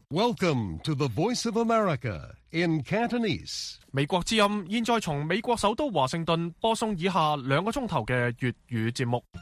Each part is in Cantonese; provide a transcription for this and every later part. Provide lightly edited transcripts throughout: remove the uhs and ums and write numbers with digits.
Welcome to the Voice of America in Cantonese. 美國之音現在從美國首都華盛頓播送以下2個鐘頭嘅粵語節目。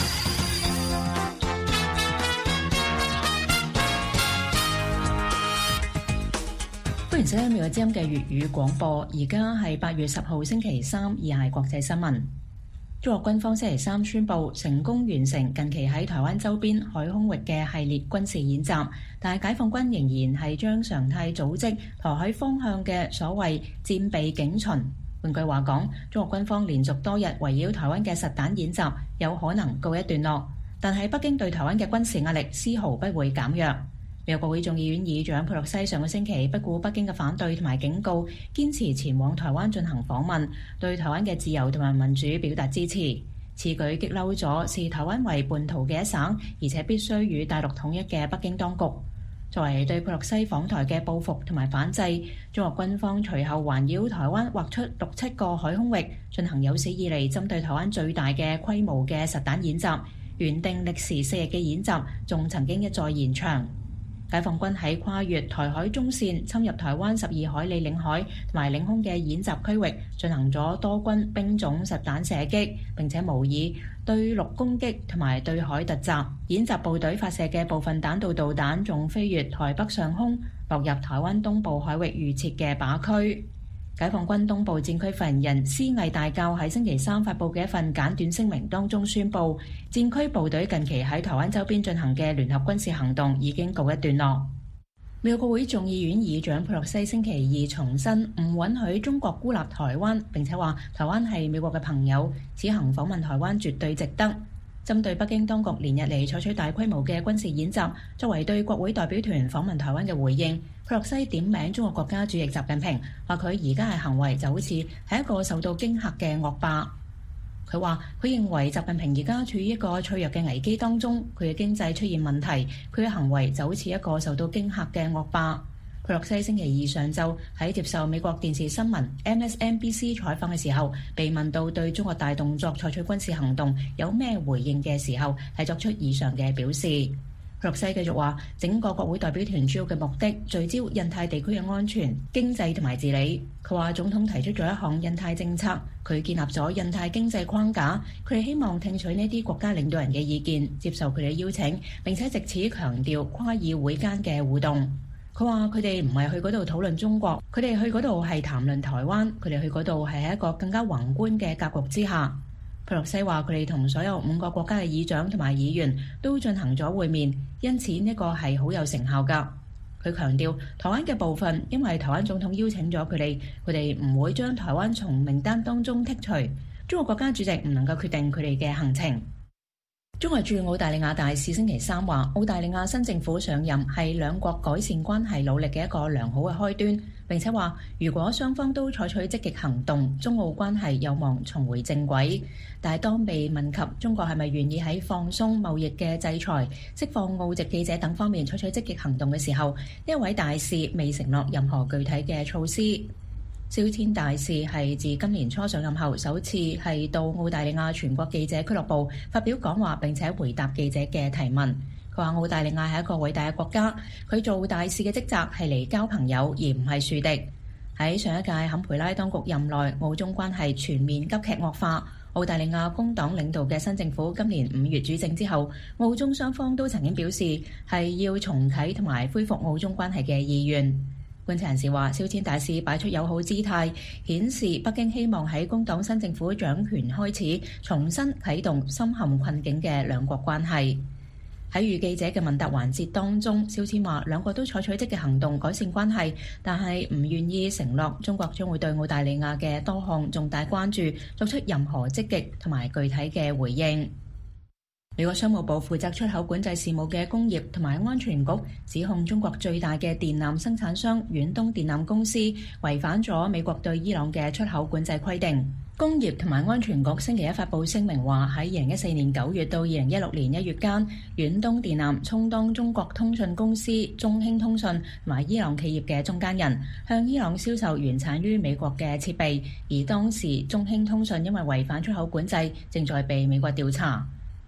歡迎收聽美國之音嘅粵語廣播。而家係8月10號星期三，以下係國際新聞。中國軍方星期三宣布成功完成近期喺台灣周邊海空域嘅系列軍事演習，但係解放軍仍然係將常態組織台海方向嘅所謂戰備警巡。換句話講，中國軍方連續多日圍繞台灣嘅實彈演習有可能告一段落，但係北京對台灣嘅軍事壓力絲毫不會減弱。美國國會眾議院議長佩洛西上個星期不顧北京嘅反對同埋警告，堅持前往台灣進行訪問，對台灣嘅自由同埋民主表達支持。此舉激嬲咗視台灣為叛徒嘅一省，而且必須與大陸統一嘅北京當局。作為對佩洛西訪台嘅報復同埋反制，中國軍方隨後環繞台灣劃出6-7個海空域，進行有史以嚟針對台灣最大嘅規模嘅實彈演習。原定歷時4日嘅演習，仲曾經一再延長。解放軍喺跨越台海中線侵入台灣12海里領海同埋領空嘅演習區域，進行咗多軍兵種實彈射擊，並且模擬對陸攻擊同埋對海突襲。演習部隊發射嘅部分彈道導彈仲飛越台北上空，落入台灣東部海域預設嘅靶區。解放軍東部戰區發言人施毅大校喺星期三發佈嘅一份簡短聲明當中宣布，戰區部隊近期喺台灣周邊進行嘅聯合軍事行動已經告一段落。美國國會眾議院議長佩洛西星期二重申唔允許中國孤立台灣，並且話台灣係美國嘅朋友，此行訪問台灣絕對值得。針對北京當局連日嚟採取大規模嘅軍事演習，作為對國會代表團訪問台灣嘅回應，佩洛西點名中國國家主席習近平，話佢而家嘅行為就好似係一個受到驚嚇嘅惡霸。佢話佢認為習近平而家處於一個脆弱嘅危機當中，佢嘅經濟出現問題，佢嘅行為就好似一個受到驚嚇嘅惡霸。佩洛西星期二上晝喺接受美國電視新聞 MSNBC 採訪嘅時候，被問到對中國大動作採取軍事行動有咩回應嘅時候，係作出以上嘅表示。佩洛西繼續話，整個國會代表團主要嘅目的聚焦印太地區嘅安全、經濟同埋治理。佢話總統提出咗一項印太政策，佢建立咗印太經濟框架，佢哋希望聽取呢啲國家領導人嘅意見，接受佢哋嘅邀請，並且藉此強調跨議會間嘅互動。佢話佢哋唔係去嗰度討論中國，佢哋去嗰度係談論台灣，佢哋去嗰度係喺一個更加宏觀嘅格局之下。佩洛西話佢哋同所有5個國家嘅議長同埋議員都進行咗會面，因此呢個係好有成效㗎。佢強調台灣嘅部分，因為台灣總統邀請咗佢哋唔會將台灣從名單當中剔除。中國國家主席唔能夠決定佢哋嘅行程。中國駐澳大利亞大使星期三話，澳大利亞新政府上任係兩國改善關係努力嘅一個良好嘅開端，並且話如果雙方都採取積極行動，中澳關係有望重回正軌。但係當被問及中國係咪願意喺放鬆貿易嘅制裁、釋放澳籍記者等方面採取積極行動嘅時候，呢一位大使未承諾任何具體嘅措施。蕭天大使係自今年初上任後首次係到澳大利亞全國記者俱樂部發表講話，並且回答記者嘅提問。佢話澳大利亞係一個偉大嘅國家，佢做大使嘅職責係嚟交朋友而唔係樹敵。喺上一屆坎培拉當局任內，澳中關係全面急劇惡化。澳大利亞工黨領導嘅新政府今年5月主政之後，澳中雙方都曾經表示係要重啟同埋恢復澳中關係嘅意願。觀察人士話，蕭天大使擺出友好姿態，顯示北京希望喺工黨新政府掌權開始，重新啟動深陷困境嘅兩國關係。喺與記者嘅問答環節當中，蕭天話兩國都採取積極行動改善關係，但係唔願意承諾中國將會對澳大利亞嘅多項重大關注作出任何積極同埋具體嘅回應。美國商務部負責出口管制事務嘅工業同埋安全局指控中國最大嘅電纜生產商遠東電纜公司違反咗美國對伊朗嘅出口管制規定。工業同埋安全局星期一發布聲明話，喺2014年9月到2016年1月間，遠東電纜充當中國通訊公司中興通訊同埋伊朗企業嘅中間人，向伊朗銷售原產於美國嘅設備，而當時中興通訊因為違反出口管制，正在被美國調查。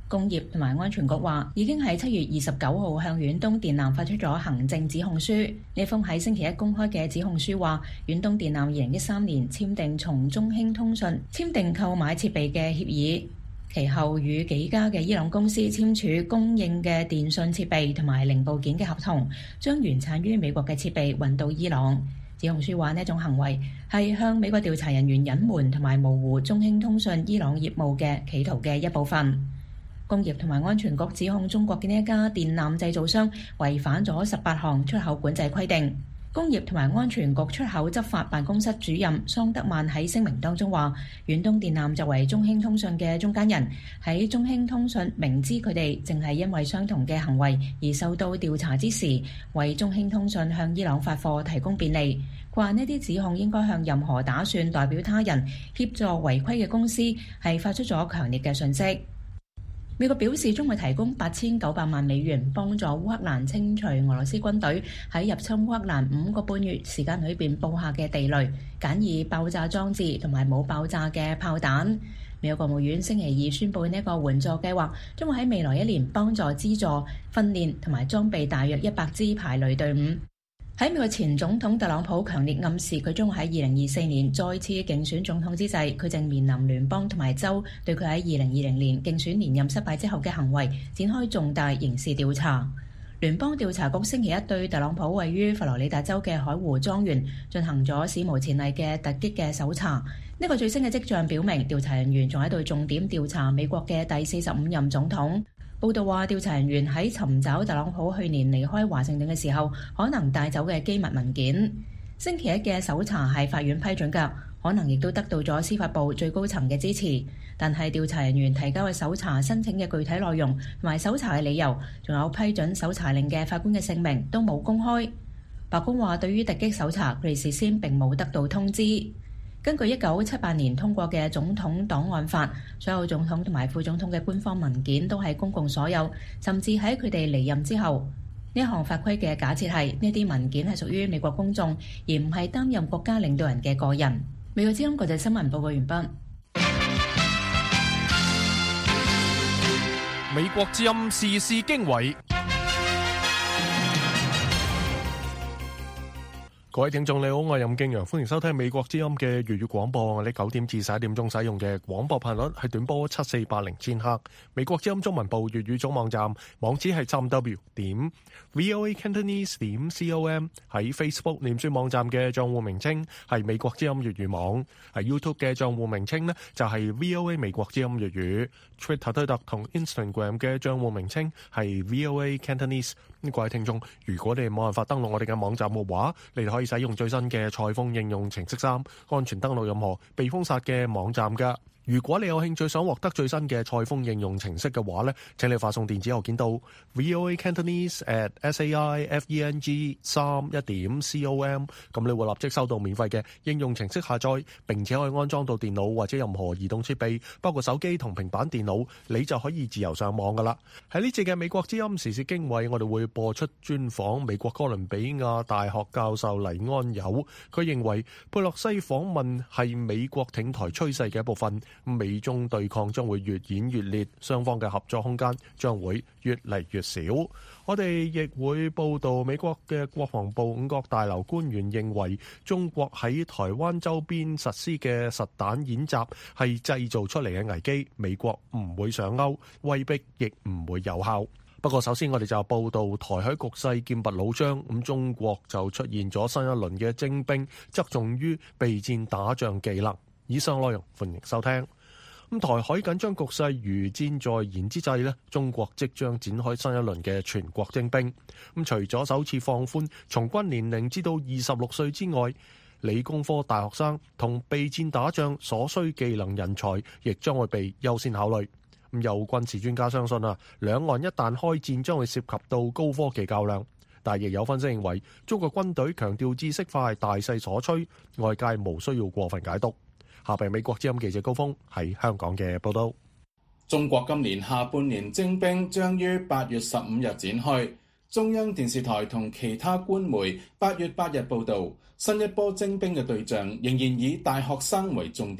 工業同埋安全局話，已經喺7月29號向遠東電纜發出咗行政指控書。呢封喺星期一公開嘅指控書話，遠東電纜2013年簽訂從中興通訊簽訂購買設備嘅協議，其後與幾家嘅伊朗公司簽署供應嘅電信設備同埋零部件嘅合同，將原產於美國嘅設備運到伊朗。指控書話，呢一種行為係向美國調查人員隱瞞同埋模糊中興通訊伊朗業務嘅企圖嘅一部分。工業同埋安全局指控中國嘅呢一家電纜製造商違反咗18項出口管制規定。工業同埋安全局出口執法辦公室主任桑德曼喺聲明當中話，遠東電纜作為中興通訊嘅中間人，喺中興通訊明知佢哋淨係因為相同嘅行為而受到調查之時，為中興通訊向伊朗發貨提供便利。佢話呢啲指控應該向任何打算代表他人協助違規嘅公司係發出咗強烈嘅訊息。美國表示將會提供8900萬美元幫助烏克蘭清除俄羅斯軍隊喺入侵烏克蘭5個半月時間裏邊布下嘅地雷、簡易爆炸裝置同埋冇爆炸嘅炮彈。美國國務院星期二宣布呢個援助計劃將會喺未來1年幫助資助、訓練同埋裝備大約100支排雷隊伍。喺美國前總統特朗普強烈暗示佢將會喺2024年再次競選總統之際，佢正面臨聯邦同埋州對佢喺2020年競選連任失敗之後嘅行為展開重大刑事調查。聯邦調查局星期一對特朗普位於佛羅里達州嘅海湖莊園進行咗史無前例嘅突擊嘅搜查。呢個最新嘅跡象表明，調查人員仲喺度重點調查美國嘅第45任總統。報道話，調查人員喺尋找特朗普去年離開華盛頓嘅時候可能帶走嘅機密文件。星期一嘅搜查係法院批准㗎，可能亦都得到咗司法部最高層嘅支持。但係調查人員提交嘅搜查申請嘅具體內容同埋搜查嘅理由，仲有批准搜查令嘅法官嘅姓名都冇公開。白宮話，對於突擊搜查，佢哋事先並冇得到通知。根據1978年通過嘅總統檔案法，所有總統同埋副總統嘅官方文件都係公共所有，甚至喺佢哋離任之後。呢一項法規嘅假設係呢啲文件係屬於美國公眾，而唔係擔任國家領導人嘅個人。美國之音國際新聞報告完畢。 美國之音時事經緯。各位聽眾你好，我係任敬陽，歡迎收聽美國之音嘅粵語廣播。我哋9點至11點鐘使用嘅廣播頻率係短波7480千赫。美國之音中文部粵語總網站網址係www.voacantonese.com。喺 Facebook 臉書網站嘅賬戶名稱係美國之音粵語網。喺 YouTube 嘅賬戶名稱呢就係 VOA 美國之音粵語。Twitter 推特同 Instagram 嘅賬戶名稱係 VOA Cantonese。各位聽眾，如果你冇辦法登錄我哋嘅網站嘅話，你哋可以使用最新嘅裁縫應用程式3，安全登錄任何被封殺嘅網站㗎。如果你有興趣想獲得最新嘅裁縫應用程式嘅話呢，請你發送電子郵件到 voacantonese@saifeng3.com， 咁你會立即收到免費嘅應用程式下載，並且可以安裝到電腦或者任何移動設備，包括手機同平板電腦，你就可以自由上網噶啦。喺呢節嘅美國之音時事經緯，我哋會播出專訪美國哥倫比亞大學教授黎安友，佢認為佩洛西訪問係美國挺台趨勢嘅一部分。美中對抗將會越演越烈，雙方嘅合作空間將會越嚟越少。我哋亦會報道美國嘅國防部5角大樓官員認為，中國喺台灣周邊實施嘅實彈演習係製造出嚟嘅危機，美國唔會上鈎，威逼亦唔會有效。不過首先我哋就報道台海局勢劍拔弩張，咁中國就出現咗新一輪嘅徵兵，側重於備戰打仗技能。以上內容歡迎收聽。台海緊張局勢如箭在弦之際呢，中國即將展開新一輪嘅全國徵兵。除咗首次放寬從軍年齡至到26歲之外，理工科大學生同備戰打仗所需技能人才亦將會被優先考慮。有軍事專家相信兩岸一旦開戰將會涉及到高科技較量，但亦有分析認為中國軍隊強調知識化係大勢所趨，外界無需要過分解讀。下邊美國之音記者高峰喺香港嘅報道。 中國今年下半年徵兵將於8月15日展開。中央電視台同其他官媒8月8日報道，新一波徵兵嘅對象仍然以大學生為重點，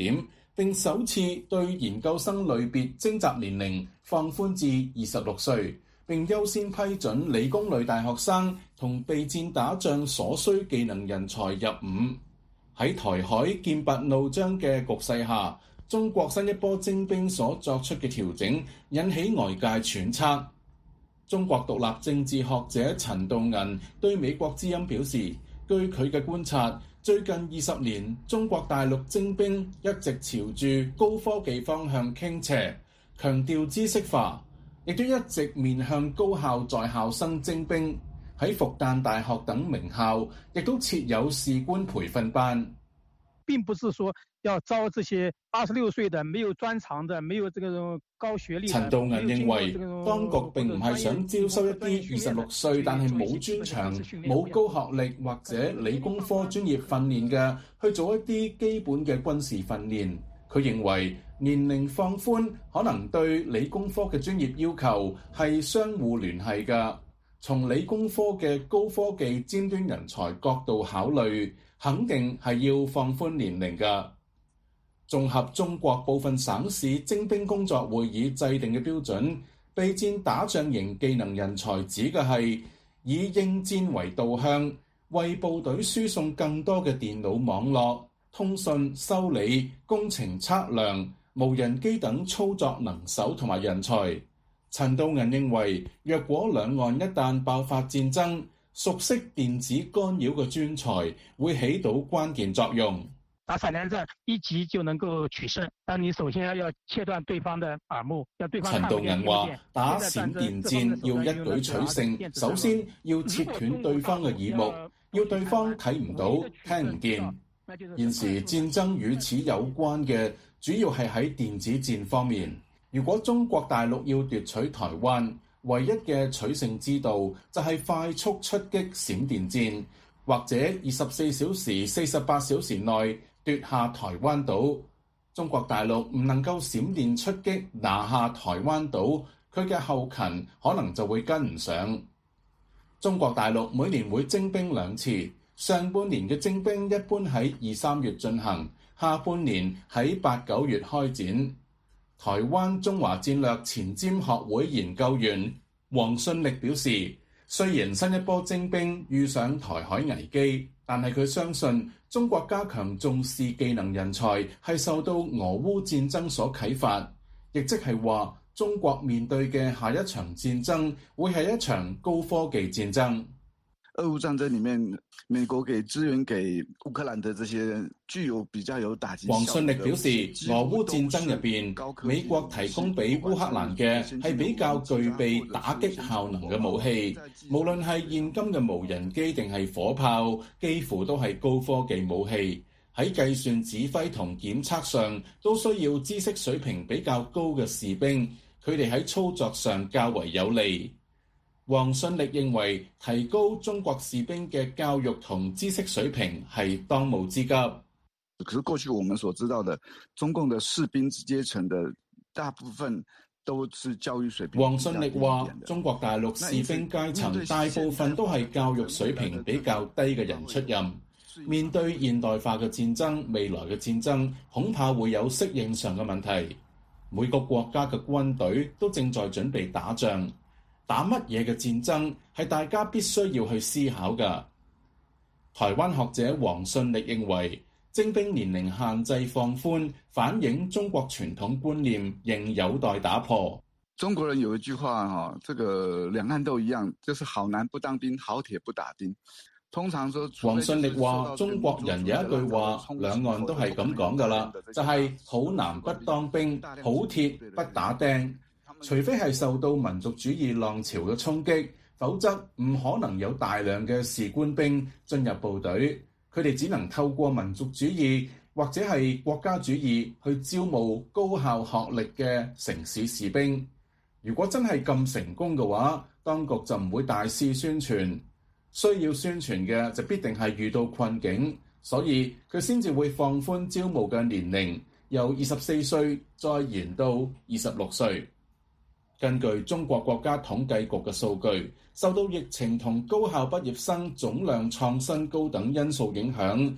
並首次對研究生類別徵集年齡放寬至26歲，並優先批准理工類大學生同備戰打仗所需技能人才入伍。喺台海劍拔弩張嘅局勢下，中國新一波徵兵所作出嘅調整引起外界揣測。中國獨立政治學者陳道銀對美國之音表示，據佢嘅觀察，最近20年中國大陸徵兵一直朝住高科技方向傾斜，強調知識化，亦都一直面向高校在校生徵兵。喺復旦大學等名校亦都設有士官培訓班。 並不是說要招這些26歲的沒有專長的沒有這個高學歷。 陳道銀認為當局並唔係想招收一啲26歲但係冇專長、冇高學歷或者理工科專業訓練嘅去做一啲基本嘅軍事訓練。佢認為年齡放寬可能對理工科嘅專業要求係相互聯繫嘅。從理工科嘅高科技尖端人才角度考慮，肯定係要放寬年齡㗎。綜合中國部分省市徵兵工作會議制定嘅標準，備戰打仗型技能人才指嘅係以應戰為導向，為部隊輸送更多嘅電腦網絡、通訊、修理、工程測量、無人機等操作能手同埋人才。陳道銀認為，若果兩岸一旦爆發戰爭，熟悉電子干擾嘅專才會起到關鍵作用。 打閃電戰一擊就能夠取勝，但你首先要切斷對方的耳目，要對方。陳道銀話： 打閃電戰要一舉取勝，首先要切斷對方嘅耳目，要對方睇唔到、聽唔見。現時戰爭與此有關嘅，主要係喺電子戰方面。如果中國大陸要奪取台灣，唯一嘅取勝之道就係快速出擊閃電戰，或者24小時、48小時內奪下台灣島。中國大陸唔能夠閃電出擊拿下台灣島，佢嘅後勤可能就會跟唔上。中國大陸每年會徵兵2次，上半年嘅徵兵一般喺2、3月進行，下半年喺8、9月開展。台灣中華戰略前瞻學會研究員黃信力表示，雖然新一波徵兵遇上台海危機，但係佢相信中國加強重視技能人才係受到俄烏戰爭所啟發，亦即係話中國面對嘅下一場戰爭會係一場高科技戰爭。 俄烏戰爭裡面，美國給支援給烏克蘭的這些具有比較有打擊。 黃信力表示，俄烏戰爭入邊，美國提供俾烏克蘭嘅係比較具備打擊效能嘅武器，無論係現今嘅無人機定係火炮，幾乎都係高科技武器。喺計算、指揮同檢測上，都需要知識水平比較高嘅士兵，佢哋喺操作上較為有利。黃信力認為，提高中國士兵嘅教育同知識水平係當務之急。 可是過去我們所知道的，中共的士兵階層的大部分都是教育水平。 黃信力話，中國大陸士兵階層大部分都係教育水平比較低嘅人出任。面對現代化嘅戰爭，未來嘅戰爭恐怕會有適應上嘅問題。每個國家嘅軍隊都正在準備打仗。打乜嘢嘅戰爭係大家必須要去思考㗎。台灣學者黃信力認為，徵兵年齡限制放寬，反映中國傳統觀念仍有待打破。 中國人有一句話，這個兩岸都一樣，就是好男不當兵，好鐵不打釘。通常說， 黃信力話，中國人有一句話，兩岸都係咁講㗎啦，就係好男不當兵，好鐵不打釘。除非係受到民族主義浪潮嘅衝擊，否則唔可能有大量嘅士官兵進入部隊。佢哋只能透過民族主義或者係國家主義去招募高校學歷嘅城市士兵。如果真係咁成功嘅話，當局就唔會大肆宣傳。需要宣傳嘅就必定係遇到困境，所以佢先至會放寬招募嘅年齡，由24歲再延到26歲。根據中國國家統計局嘅數據，受到疫情同高校畢業生總量創新高等因素影響，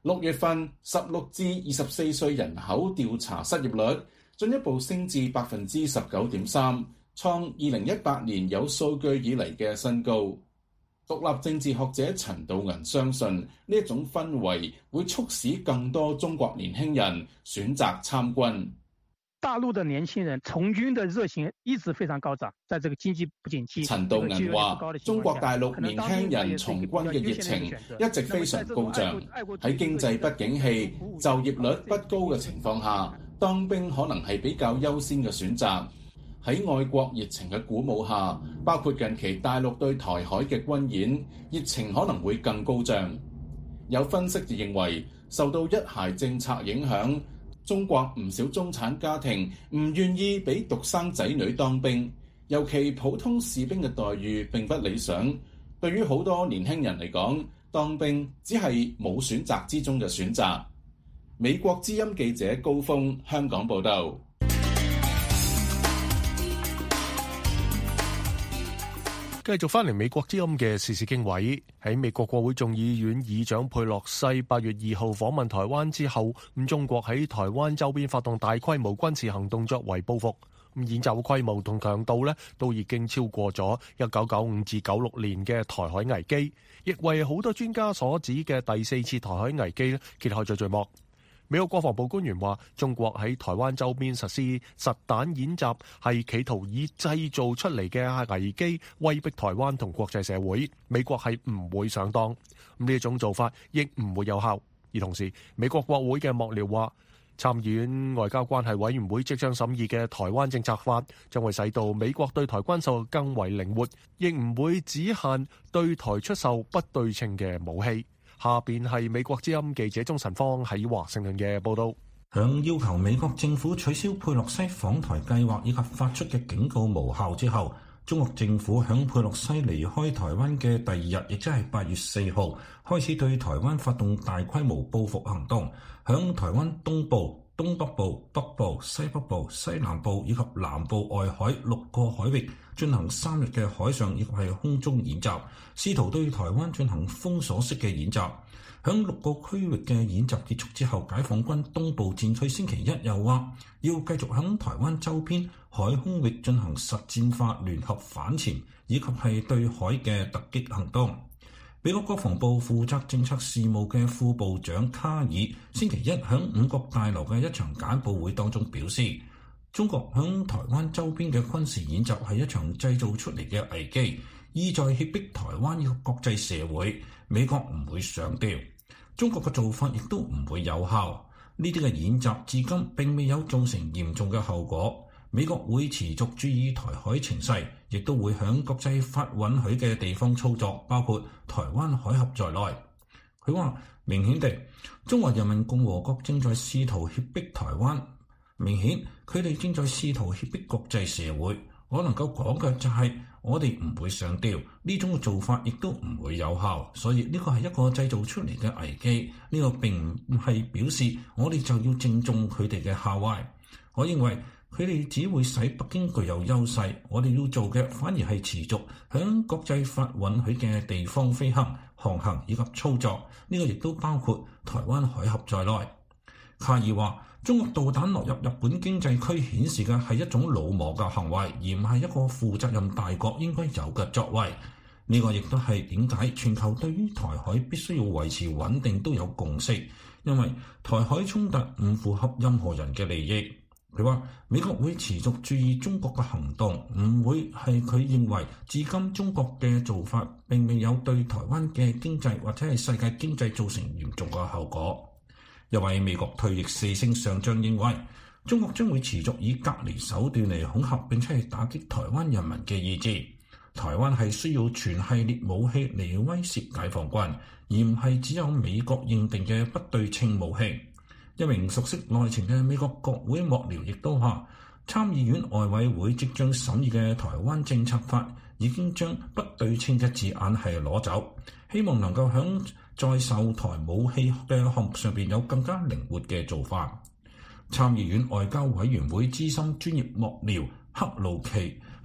6月份16至24歲人口調查失業率進一步升至 19.3%， 創2018年有數據以嚟嘅新高。獨立政治學者陳道銀相信呢一種氛圍會促使更多中國年輕人選擇參軍。 大陸的年輕人從軍的熱情一直非常高漲，在這個經濟不景氣。 陳道銀話：中國大陸年輕人從軍嘅熱情一直非常高漲，喺經濟不景氣、就業率不高嘅情況下，當兵可能係比較優先嘅選擇。喺愛國熱情嘅鼓舞下，包括近期大陸對台海嘅軍演，熱情可能會更高漲。有分析就認為，受到一孩政策影響，中國唔少中產家庭唔願意俾獨生仔女當兵，尤其普通士兵嘅待遇並不理想。對於好多年輕人嚟講，當兵只係冇選擇之中嘅選擇。美國之音記者高峰香港報導。 繼續翻嚟美國之音嘅時事經緯，喺美國國會眾議院議長佩洛西8月2號訪問台灣之後，中國喺台灣周邊發動大規模軍事行動作為報復，演習規模同強度都已經超過咗1995至96年嘅台海危機，亦為好多專家所指嘅第4次台海危機揭開咗序幕。美國國防部官員話，中國喺台灣周邊實施實彈演習，係企圖以製造出嚟嘅危機威逼台灣同國際社會。美國係唔會上當，呢一種做法亦唔會有效。而同時，美國國會嘅幕僚話，參議院外交關係委員會即將審議嘅台灣政策法，將會使到美國對台軍售更為靈活，亦唔會只限對台出售不對稱嘅武器。下邊係美國之音記者鍾晨芳喺華盛頓嘅報道。 響要求美國政府取消佩洛西訪台計劃以及發出嘅警告無效之後，中國政府響佩洛西離開台灣嘅第2日，亦即係8月4號，開始對台灣發動大規模報復行動，響台灣東部、東北部、北部、西北部、西南部以及南部外海6個海域進行3日嘅海上以及係空中演習，試圖對台灣進行封鎖式嘅演習。響6個區域嘅演習結束之後，解放軍東部戰區星期一又話要繼續響台灣周邊海空域進行實戰化聯合反潛以及係對海嘅突擊行動。美國國防部負責政策事務嘅副部長卡爾星期一響五角大樓嘅一場簡報會當中表示，中國響台灣周邊嘅軍事演習係一場製造出嚟嘅危機，意在脅迫台灣以及國際社會。美國唔會上吊，中國嘅做法亦都唔會有效。呢啲嘅演習至今並未有造成嚴重嘅後果。美國會持續注意台海情勢，亦都會響國際法允許嘅地方操作，包括台灣海峽在內。佢話明顯地，中華人民共和國正在試圖脅迫台灣，明顯佢哋正在試圖脅迫國際社會。我能夠講嘅就係，我哋唔會上吊，呢種嘅做法亦都唔會有效。所以呢個係一個製造出嚟嘅危機，呢個並唔係表示我哋就要正中佢哋嘅下懷。我認為佢哋只會使北京具有優勢，我哋要做嘅反而係持續響國際法允許嘅地方飛行、航行以及操作，呢個亦都包括台灣海峽在內。卡爾話，中國導彈落入日本經濟區顯示嘅係一種魯莽嘅行為，而唔係一個負責任大國應該有嘅作為。呢個亦都係點解全球對於台海必須要維持穩定都有共識，因為台海衝突唔符合任何人嘅利益。佢話美國會持續注意中國嘅行動，唔會係佢認為至今中國嘅做法並未有對台灣嘅經濟或者係世界經濟造成嚴重嘅後果。一位美國退役4星上將認為，中國將會持續以隔離手段嚟恐嚇並且係打擊台灣人民嘅意志。台灣係需要全系列武器嚟威懾解放軍，而唔係只有美國認定嘅不對稱武器。一名熟悉內情嘅美國國會幕僚亦都話，參議院外委會即將審議嘅台灣政策法已經將不對稱嘅字眼係攞走，希望能夠響在售台武器嘅項目上邊有更加靈活嘅做法。參議院外交委員會資深專業幕僚克魯奇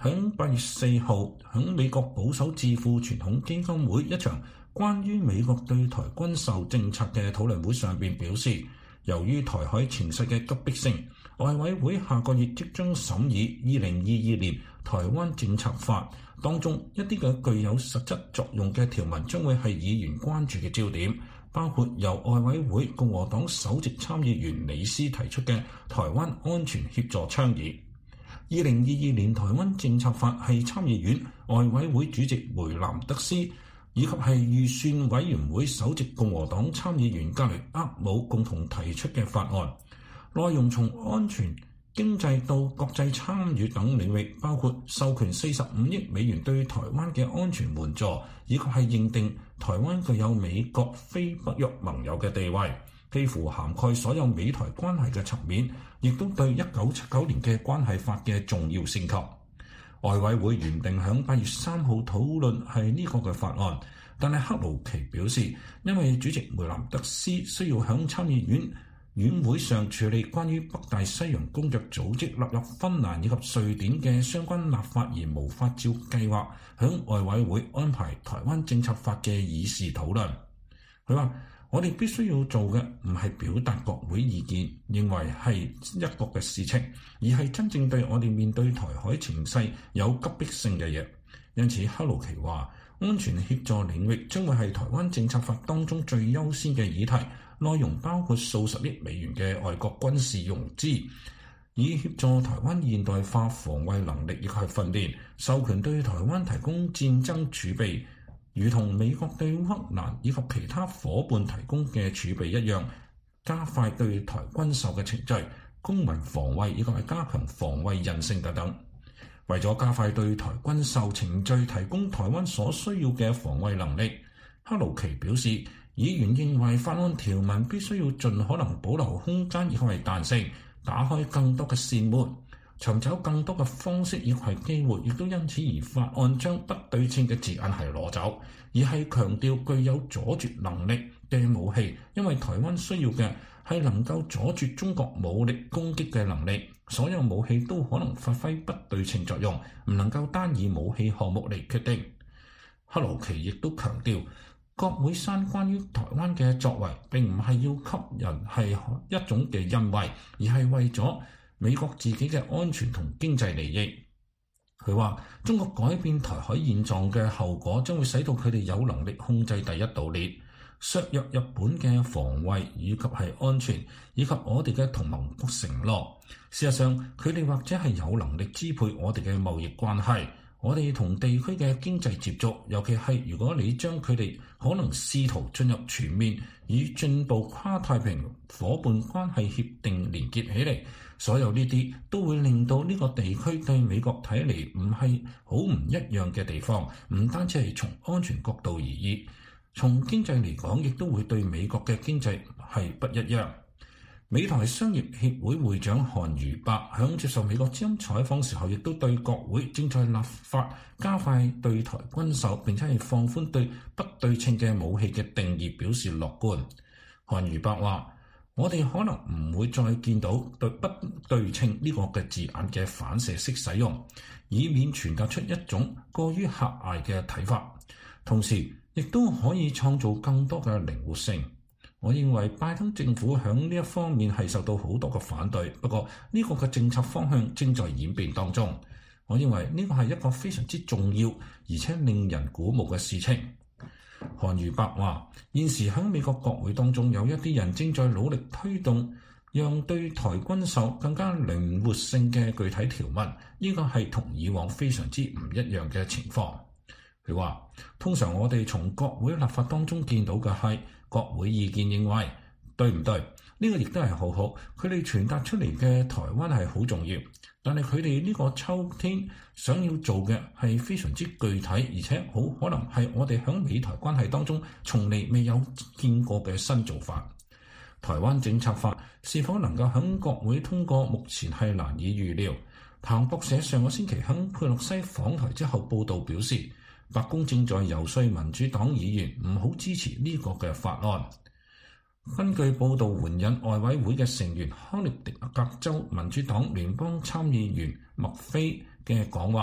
喺8月4號喺美國保守智庫傳統基金會一場關於美國對台軍售政策嘅討論會上邊表示，由於台海情勢嘅急迫性，外委會下個月即將審議2022年台灣政策法，當中一啲嘅具有實質作用嘅條文將會係議員關注嘅焦點，包括由外委會共和黨首席參議員李斯提出嘅台灣安全協助倡議。2022年台灣政策法係參議院外委會主席梅南德斯以及係預算委員會首席共和黨參議員格雷厄姆共同提出嘅法案，內容從安全、經濟到國際參與等領域，包括授權45億美元對台灣嘅安全援助，以及係認定台灣具有美國非北約盟友嘅地位，幾乎涵蓋所有美台關係嘅層面，亦都對1979年嘅關係法嘅重要升級。外委會原定喺8月3號討論係呢個嘅法案，但係克魯奇表示，因為主席梅南德斯需要喺參議院院會上處理關於北大西洋公約組織納入芬蘭以及瑞典嘅相關立法而無法照計劃喺外委會安排台灣政策法嘅議事討論。佢話：我哋必須要做嘅唔係表達國會意見，認為係一國嘅事情，而係真正對我哋面對台海情勢有急迫性嘅嘢。因此，克魯奇話，安全協助領域將會係台灣政策法當中最優先嘅議題，內容包括數十億美元嘅外國軍事融資，以協助台灣現代化防衛能力以及訓練，授權對台灣提供戰爭儲備，如同美國對烏克蘭以及其他夥伴提供嘅儲備一樣，加快對台軍售嘅程序、公民防衛以及係加強防衛韌性等等。為咗加快對台軍售程序提供台灣所需要嘅防衛能力，克魯奇表示，議員認為法案條文必須要盡可能保留空間以及係彈性，打開更多嘅扇門，尋找更多嘅方式以及係機會，亦都因此而法案將不對稱嘅字眼係攞走，而係強調具有阻絕能力嘅武器，因為台灣需要嘅係能夠阻絕中國武力攻擊嘅能力。所有武器都可能發揮不對稱作用，唔能夠單以武器項目嚟決定。克魯奇亦都強調，國會山關於台灣嘅作為並唔係要給人係一種嘅恩惠，而係為咗美國自己嘅安全同經濟利益。佢話：中國改變台海現狀嘅後果將會使到佢哋有能力控制第一島鏈，削弱日本嘅防衛以及係安全，以及我哋嘅同盟承諾。事實上，佢哋或者係有能力支配我哋嘅貿易關係，我哋同地區嘅經濟接觸，尤其係如果你將佢哋可能試圖進入全面與進步跨太平洋夥伴關係協定連結起嚟，所有呢啲都會令到呢個地區對美國睇嚟唔係好唔一樣嘅地方，唔單止係從安全角度而言，從經濟嚟講，亦都會對美國嘅經濟係不一樣。美台商業協會會長韓如伯響接受美國之音採訪時候，亦都對國會正在立法加快對台軍售，並且係放寬對不對稱嘅武器嘅定義表示樂觀。韓如伯話：我哋可能唔會再見到對不對稱呢個嘅字眼嘅反射式使用，以免傳達出一種過於狹隘嘅睇法，同時亦都可以創造更多嘅靈活性。我認為拜登政府喺呢一方面係受到好多嘅反對，不過呢個嘅政策方向正在演變當中。我認為呢個係一個非常之重要而且令人鼓舞嘅事情。韓如伯話：現時喺美國國會當中有一啲人正在努力推動讓對台軍售更加靈活性嘅具體條文，呢個係同以往非常之唔一樣嘅情況。佢話：通常我哋從國會立法當中見到嘅係國會意見認為對唔對？呢個亦都係好好，佢哋傳達出嚟嘅台灣係好重要。但係佢哋呢個秋天想要做嘅係非常之具體，而且好可能係我哋喺美台關係當中從嚟未有見過嘅新做法。台灣政策法是否能夠喺國會通過，目前係難以預料。彭博社上個星期喺佩洛西訪台之後報導表示，白宮正在遊說民主黨議員唔好支持呢個嘅法案。根據報道援引外委會嘅成員康涅狄格州民主黨聯邦參議員麥菲嘅講話，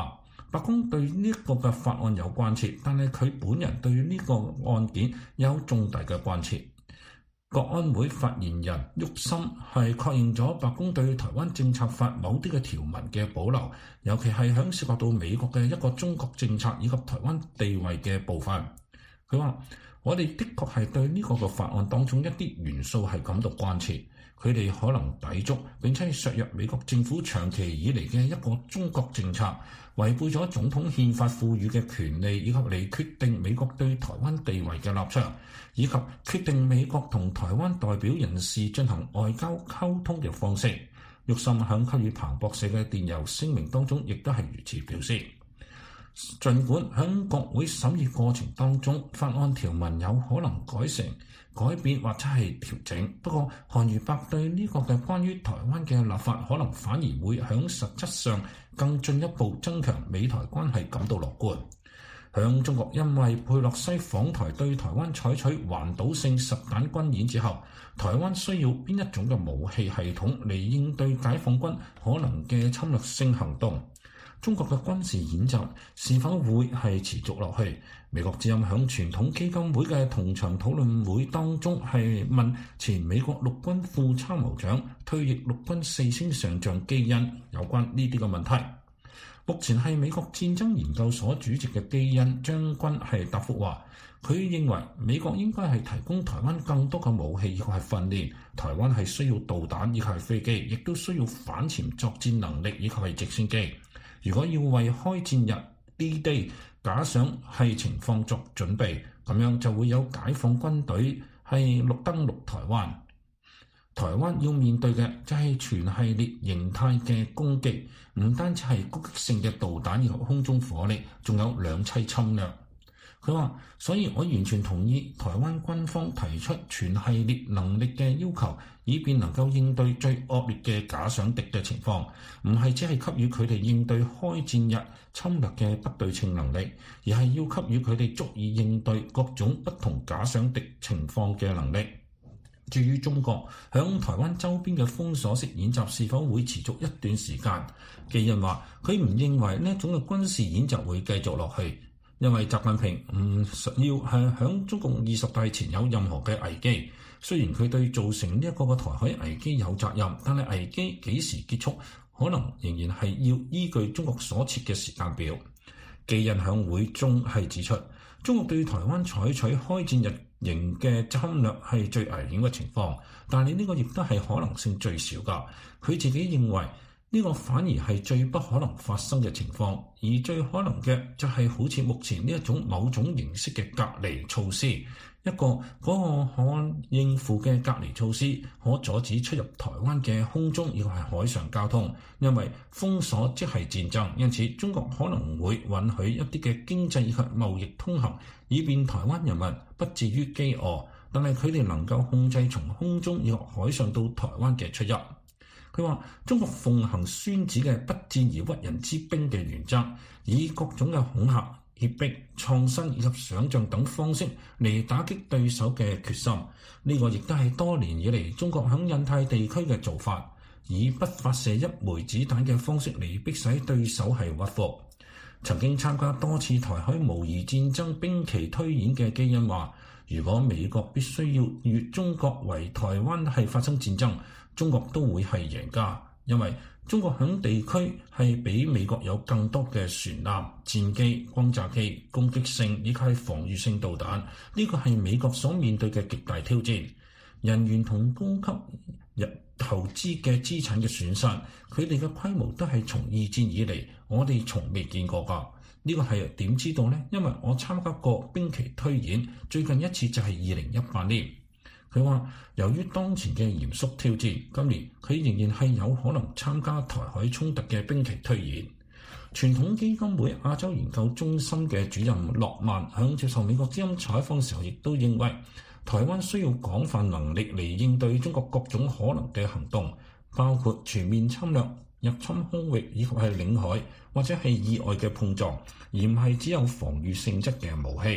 白宮對呢個嘅法案有關切，但係佢本人對呢個案件有重大嘅關切。國安會發言人沃森係確認咗白宮對台灣政策法某啲嘅條文嘅保留，尤其係響涉及到美國嘅一個中國政策以及台灣地位嘅部分。佢話：我哋的確係對呢個嘅法案當中一啲元素係感到關切，佢哋可能抵觸並且削弱美國政府長期以嚟嘅一個中國政策，違背咗總統憲法賦予嘅權利，以及嚟決定美國對台灣地位嘅立場，以及決定美國同台灣代表人士進行外交溝通嘅方式。沃森響給予彭博社嘅電郵聲明當中，亦都係如此表示。儘管響國會審議過程當中，法案條文有可能改變或者係調整，不過韓瑜伯對呢個嘅關於台灣嘅立法，可能反而會響實質上更進一步增強美台關係感到樂觀。響中國因為佩洛西訪台對台灣採取環島性實彈軍演之後，台灣需要邊一種嘅武器系統嚟應對解放軍可能嘅侵略性行動？中國嘅軍事演習是否會係持續落去？美國之音響傳統基金會嘅同場討論會當中係問前美國陸軍副參謀長、退役陸軍4星上將基恩有關呢啲嘅問題。目前係美國戰爭研究所主席嘅基恩將軍係答覆話，佢認為美國應該係提供台灣更多嘅武器以及係訓練，台灣係需要導彈以及係飛機，亦都需要反潛作戰能力以及係直升機。如果要為開戰日 D-Day 假想係情況作準備，咁樣就會有解放軍隊係登陸台灣。台灣要面對嘅就係全系列形態嘅攻擊，唔單止係攻擊性嘅導彈以及空中火力，仲有兩棲侵略。佢話：所以我完全同意台灣軍方提出全系列能力嘅要求，以便能夠應對最惡劣嘅假想敵嘅情況，唔係只係給予佢哋應對開戰日侵略嘅不對稱能力，而係要給予佢哋足以應對各種不同假想敵情況嘅能力。至於中國響台灣周邊嘅封鎖式演習是否會持續一段時間，基恩話佢唔認為呢一種嘅軍事演習會繼續落去。因為習近平唔要係響中共20大前有任何嘅危機，雖然佢對造成呢一個嘅台海危機有責任，但係危機幾時結束，可能仍然係要依據中國所設嘅時間表。基恩響會中係指出，中國對台灣採取開戰日型嘅侵略係最危險嘅情況，但係呢個亦都係可能性最少㗎。佢自己認為，呢個反而係最不可能發生嘅情況，而最可能嘅就係好似目前呢一種某種形式嘅隔離措施，一個可應付嘅隔離措施，可阻止出入台灣嘅空中以及係海上交通，因為封鎖即係戰爭，因此中國可能會允許一啲嘅經濟以及貿易通行，以便台灣人民不至於飢餓，但係佢哋能夠控制從空中以及海上到台灣嘅出入。佢話：中國奉行孫子嘅不戰而屈人之兵嘅原則，以各種嘅恐嚇、脅迫、創新以及想像等方式嚟打擊對手嘅決心。呢個亦都係多年以嚟中國響印太地區嘅做法，以不發射一枚子彈嘅方式嚟迫使對手係屈服。曾經參加多次台海模擬戰爭兵棋推演嘅基恩話：如果美國必須要與中國為台灣係發生戰爭，中國都會係贏家，因為中國響地區係比美國有更多嘅船艦、戰機、轟炸機、攻擊性以及係防禦性導彈，呢個係美國所面對嘅極大挑戰。人員同高級投資嘅資產嘅損失，佢哋嘅規模都係從二戰以嚟我哋從未見過㗎。呢個係點知道呢？因為我參加過兵棋推演，最近一次就係2018年。佢話：由於當前嘅嚴肅挑戰，今年佢仍然係有可能參加台海衝突嘅兵棋推演。傳統基金會亞洲研究中心嘅主任諾曼響接受美國之音採訪時候，亦都認為台灣需要廣泛能力嚟應對中國各種可能嘅行動，包括全面侵略、入侵空域以及係領海或者係意外嘅碰撞，而唔係只有防禦性質嘅武器。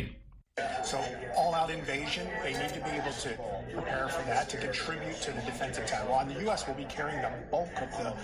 So all-out invasion, they need to be able to prepare for that, to contribute to the defense of Taiwan. The U.S. will be carrying the bulk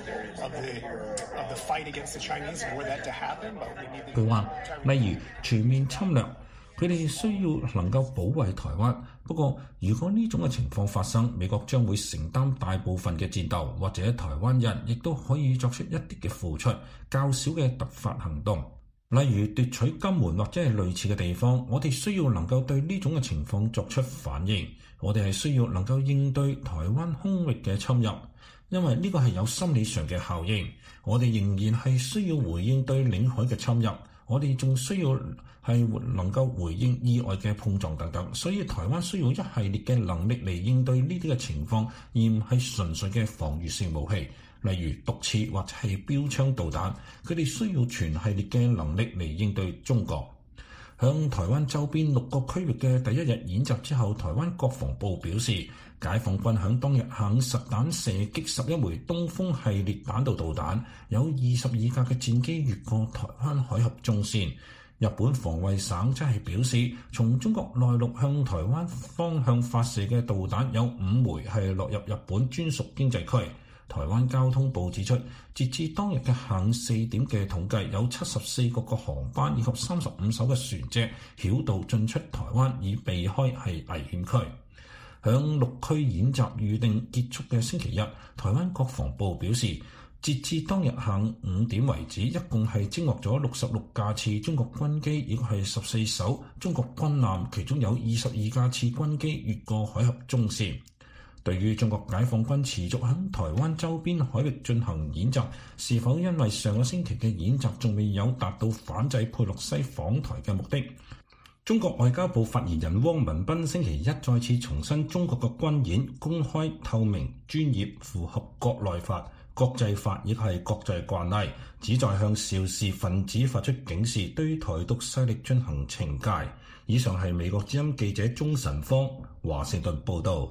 of the fight against the Chinese for that to happen, but we need to... 佢話，例如全面侵略，佢哋需要能夠保衛台灣。不過，如果呢種嘅情況發生，美國將會承擔大部分嘅戰鬥，或者台灣人亦都可以作出一啲嘅付出，較少嘅突發行動。例如奪取金門或者係類似嘅地方，我哋需要能夠對呢種嘅情況作出反應。我哋係需要能夠應對台灣空域嘅侵入，因為呢個係有心理上嘅效應。我哋仍然係需要回應對領海嘅侵入，我哋仲需要係能夠回應意外嘅碰撞等等。所以台灣需要一系列嘅能力嚟應對呢啲嘅情況，而唔係純粹嘅防禦性武器。例如毒刺或者係標槍導彈，佢哋需要全系列嘅能力嚟應對中國。向台灣周邊6個區域嘅第一日演習之後，台灣國防部表示，解放軍響當日下午實彈射擊11枚東風系列彈道導彈，有22架嘅戰機越過台灣海峽中線。日本防衛省則係表示，從中國內陸向台灣方向發射嘅導彈有5枚係落入日本專屬經濟區。台灣交通部指出，截至當日嘅下午4點嘅統計，有74個航班以及35艘嘅船隻繞道進出台灣，以避開係危險區。響6區演習預定結束嘅星期日，台灣國防部表示，截至當日下午5點為止，一共係偵獲咗66架次中國軍機，以及係14艘中國軍艦，其中有22架次軍機越過海峽中線。對於中國解放軍持續喺台灣周邊海域進行演習，是否因為上個星期嘅演習仲未有達到反制佩洛西訪台嘅目的？中國外交部發言人汪文斌星期一再次重申，中國嘅軍演公開、透明、專業，符合國內法、國際法，亦係國際慣例，旨在向肇事分子發出警示，對台獨勢力進行懲戒。以上係美國之音記者鍾晨芳華盛頓報導。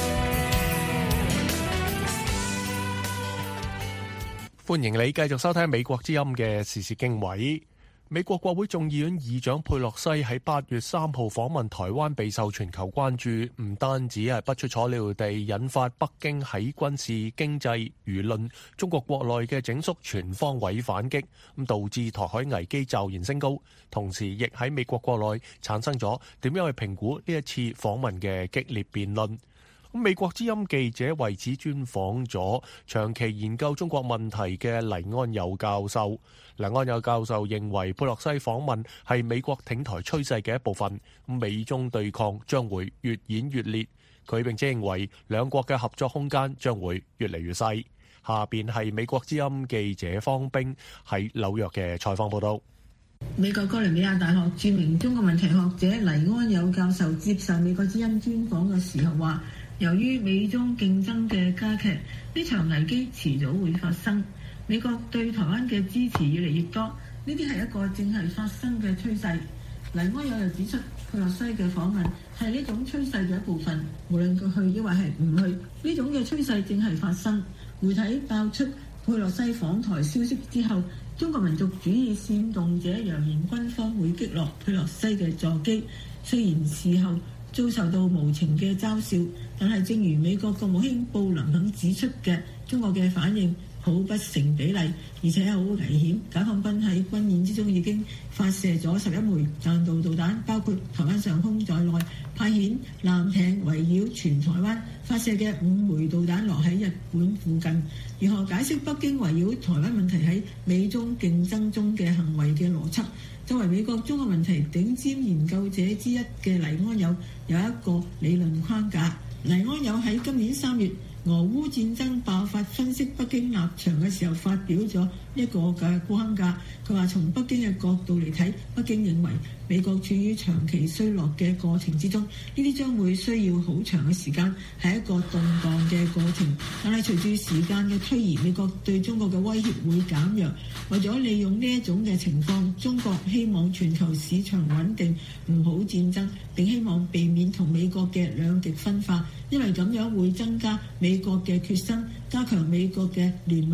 歡迎你繼續收聽美國之音嘅時事經緯。美國國會眾議院議長佩洛西喺8月3號訪問台灣，備受全球關注，唔單止係不出所料地引發北京喺軍事、經濟、輿論、中國國內嘅整肅全方位反擊，咁導致台海危機驟然升高，同時亦喺美國國內產生咗點樣去評估呢一次訪問嘅激烈辯論。美國之音記者為此專訪咗長期研究中國問題嘅黎安友教授。黎安友教授認為佩洛西訪問係美國挺台趨勢嘅一部分，美中對抗將會越演越烈。佢並且認為兩國嘅合作空間將會越嚟越細。下邊係美國之音記者方冰喺紐約嘅採訪報道。 美國哥倫比亞大學著名中國問題學者黎安友教授接受美國之音專訪嘅時候話，由於美中競爭嘅加劇，呢場危機遲早會發生。美國對台灣嘅支持越嚟越多，呢啲係一個正係發生嘅趨勢。黎安友又指出，佩洛西嘅訪問係呢種趨勢嘅一部分，無論佢去抑或係唔去，呢種嘅趨勢正係發生。媒體爆出佩洛西訪台消息之後，中國民族主義煽動者揚言軍方會擊落佩洛西嘅座機，雖然事後遭受到無情嘅嘲笑，但係正如美國國務卿布林肯指出嘅，中國嘅反應好不成比例，而且好危險。解放軍喺軍演之中已經發射咗11枚彈道導彈，包括台灣上空在內，派遣艦艇圍繞全台灣，發射嘅5枚導彈落喺日本附近。如何解釋北京圍繞台灣問題喺美中競爭中嘅行為嘅邏輯？作為美國中國問題頂尖研究者之一嘅黎安友有一個理論框架。黎安友喺今年3月俄烏戰爭爆發分析北京立場嘅時候發表咗一個嘅框架。佢話從北京嘅角度嚟睇，北京認為美國處於長期衰落嘅過程之中，呢啲將會需要好長嘅時間，係一個動盪嘅過程。但係隨住時間嘅推移，美國對中國嘅威脅會減弱。為咗利用呢一種嘅情況，中國希望全球市場穩定，唔好戰爭，並希望避免同美國嘅兩極分化，因為咁樣會增加美國嘅決心，加強美國嘅聯盟，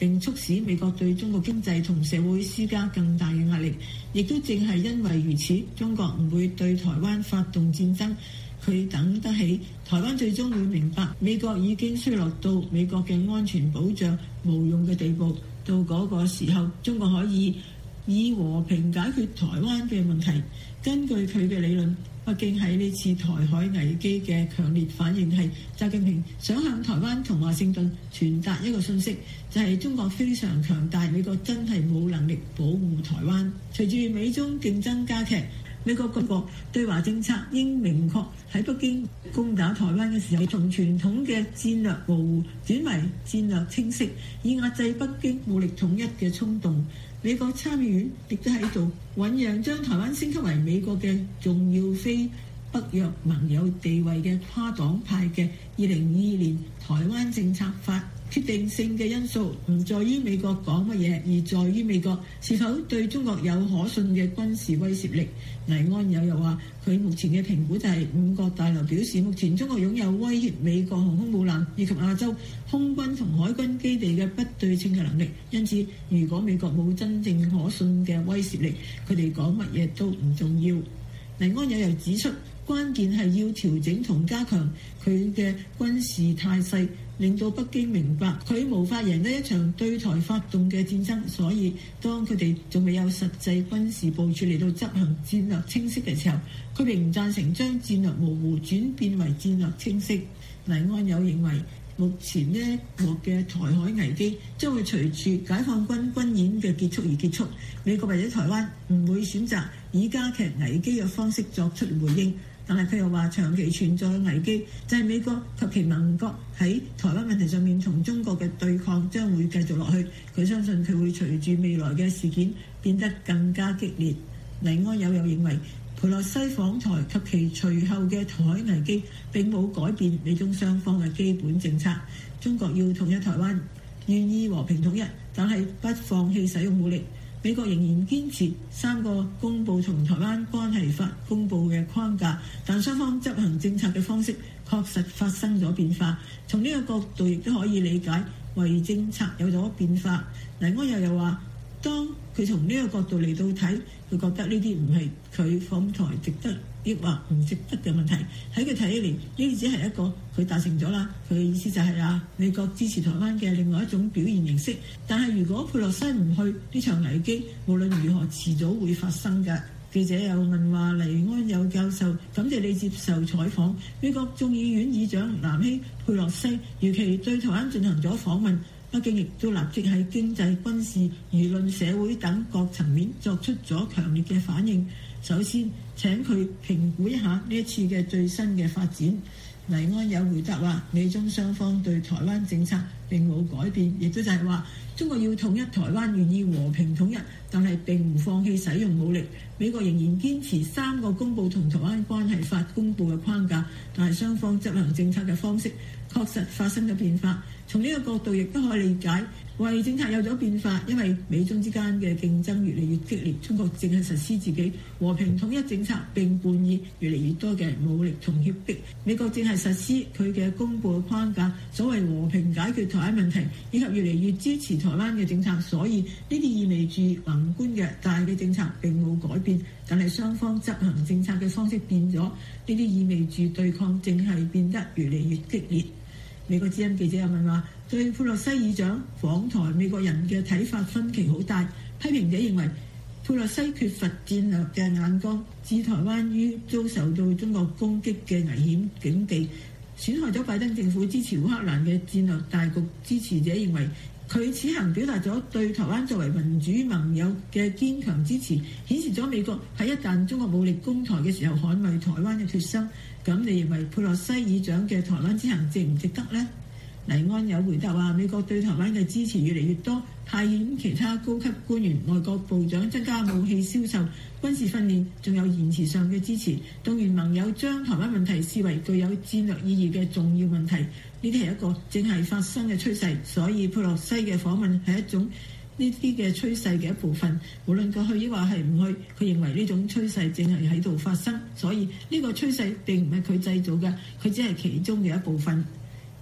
並促使美國對中國經濟同社會施加更大嘅壓力。亦都正係因為如此，中國唔會對台灣發動戰爭。佢等得起，台灣最終會明白美國已經衰落到美國嘅安全保障無用嘅地步。到嗰個時候，中國可以以和平解決台灣嘅問題。根據佢嘅理論，北京喺呢次台海危機嘅強烈反應係習近平想向台灣同華盛頓傳達一個訊息，就係中國非常強大，美國真係冇能力保護台灣。隨住美中競爭加劇，美國各國對華政策應明確，喺北京攻打台灣嘅時候，從傳統嘅戰略模糊轉為戰略清晰，以壓制北京武力統一嘅衝動。美國參議院亦都喺度醖釀將台灣升級為美國嘅重要非北約盟友地位嘅跨黨派嘅2022年台灣政策法。決定性嘅因素唔在於美國講乜嘢，而在於美國是否對中國有可信嘅軍事威懾力。黎安友又話，佢目前嘅評估就係五角大樓表示，目前中國擁有威脅美國航空母艦以及亞洲空軍同海軍基地嘅不對稱嘅能力。因此，如果美國冇真正可信嘅威懾力，佢哋講乜嘢都唔重要。黎安友又指出，關鍵係要調整同加強佢嘅軍事態勢，令到北京明白佢無法贏得一場對台發動嘅戰爭，所以當佢哋仲未有實際軍事部署嚟到執行戰略清晰嘅時候，佢並唔贊成將戰略模糊轉變為戰略清晰。黎安友認為，目前呢一幕嘅台海危機將會隨住解放軍軍演嘅結束而結束。美國或者台灣唔會選擇以加劇危機嘅方式作出回應，但係佢又話長期存在嘅危機就係美國及其盟國喺台灣問題上面同中國嘅對抗將會繼續落去。佢相信佢會隨住未來嘅事件變得更加激烈。黎安友又認為，裴洛西訪台及其隨後嘅台海危機並冇改變美中雙方嘅基本政策。中國要統一台灣，願意和平統一，但係不放棄使用武力。美國仍然堅持三個公佈同台灣關係法公佈嘅框架，但雙方執行政策嘅方式確實發生咗變化。從呢個角度亦都可以理解為政策有咗變化。黎安友又話，當佢從呢個角度嚟到睇，佢覺得呢啲唔係佢訪台值得抑或唔值得嘅問題。喺佢睇起嚟，呢啲只係一個佢達成咗啦。佢嘅意思就係美國支持台灣嘅另外一種表現形式。但係如果佩洛西唔去，呢場危機無論如何遲早會發生㗎。記者又問話黎安友教授，感謝你接受採訪。美國眾議院議長南希佩洛西如期對台灣進行咗訪問。北京亦都立即喺經濟、軍事、輿論、社會等各層面作出咗強烈嘅反應。首先請佢評估一下呢一次嘅最新嘅發展。黎安友回答話，美中雙方對台灣政策並冇改變，亦都就係話中國要統一台灣，願意和平統一，但係並唔放棄使用武力。美國仍然堅持三個公佈同台灣關係法公佈嘅框架，但係雙方執行政策嘅方式確實發生咗變化。從呢個角度亦都可以理解，為政策有咗變化，因為美中之間嘅競爭越嚟越激烈，中國正係實施自己和平統一政策，並伴以越嚟越多嘅武力同脅迫。美國正係實施佢嘅公佈嘅框架，所謂和平解決台灣問題，以及越嚟越支持台灣嘅政策，所以呢啲意味住宏觀嘅大嘅政策並冇改變，但係雙方執行政策嘅方式變咗，呢啲意味住對抗正係變得越嚟越激烈。美國之音記者又問話，對佩洛西議長訪台，美國人嘅睇法分歧好大。批評者認為佩洛西缺乏戰略嘅眼光，置台灣於遭受到中國攻擊嘅危險境地，損害咗拜登政府支持烏克蘭嘅戰略大局。支持者認為佢此行表達咗對台灣作為民主盟友嘅堅強支持，顯示咗美國喺一旦中國武力攻台嘅時候捍衛台灣嘅決心。咁你認為佩洛西議長嘅台灣之行值唔值得呢？黎安友回答話，美國對台灣嘅支持越嚟越多，派遣其他高級官員、外國部長增加武器銷售、軍事訓練，仲有言辭上嘅支持，動員盟友將台灣問題視為具有戰略意義嘅重要問題。呢啲係一個正係發生嘅趨勢，所以佩洛西嘅訪問係一種呢啲嘅趨勢嘅一部分。無論過去抑或係唔去，佢認為呢種趨勢正係喺度發生，所以呢個趨勢並唔係佢製造嘅，佢只係其中嘅一部分。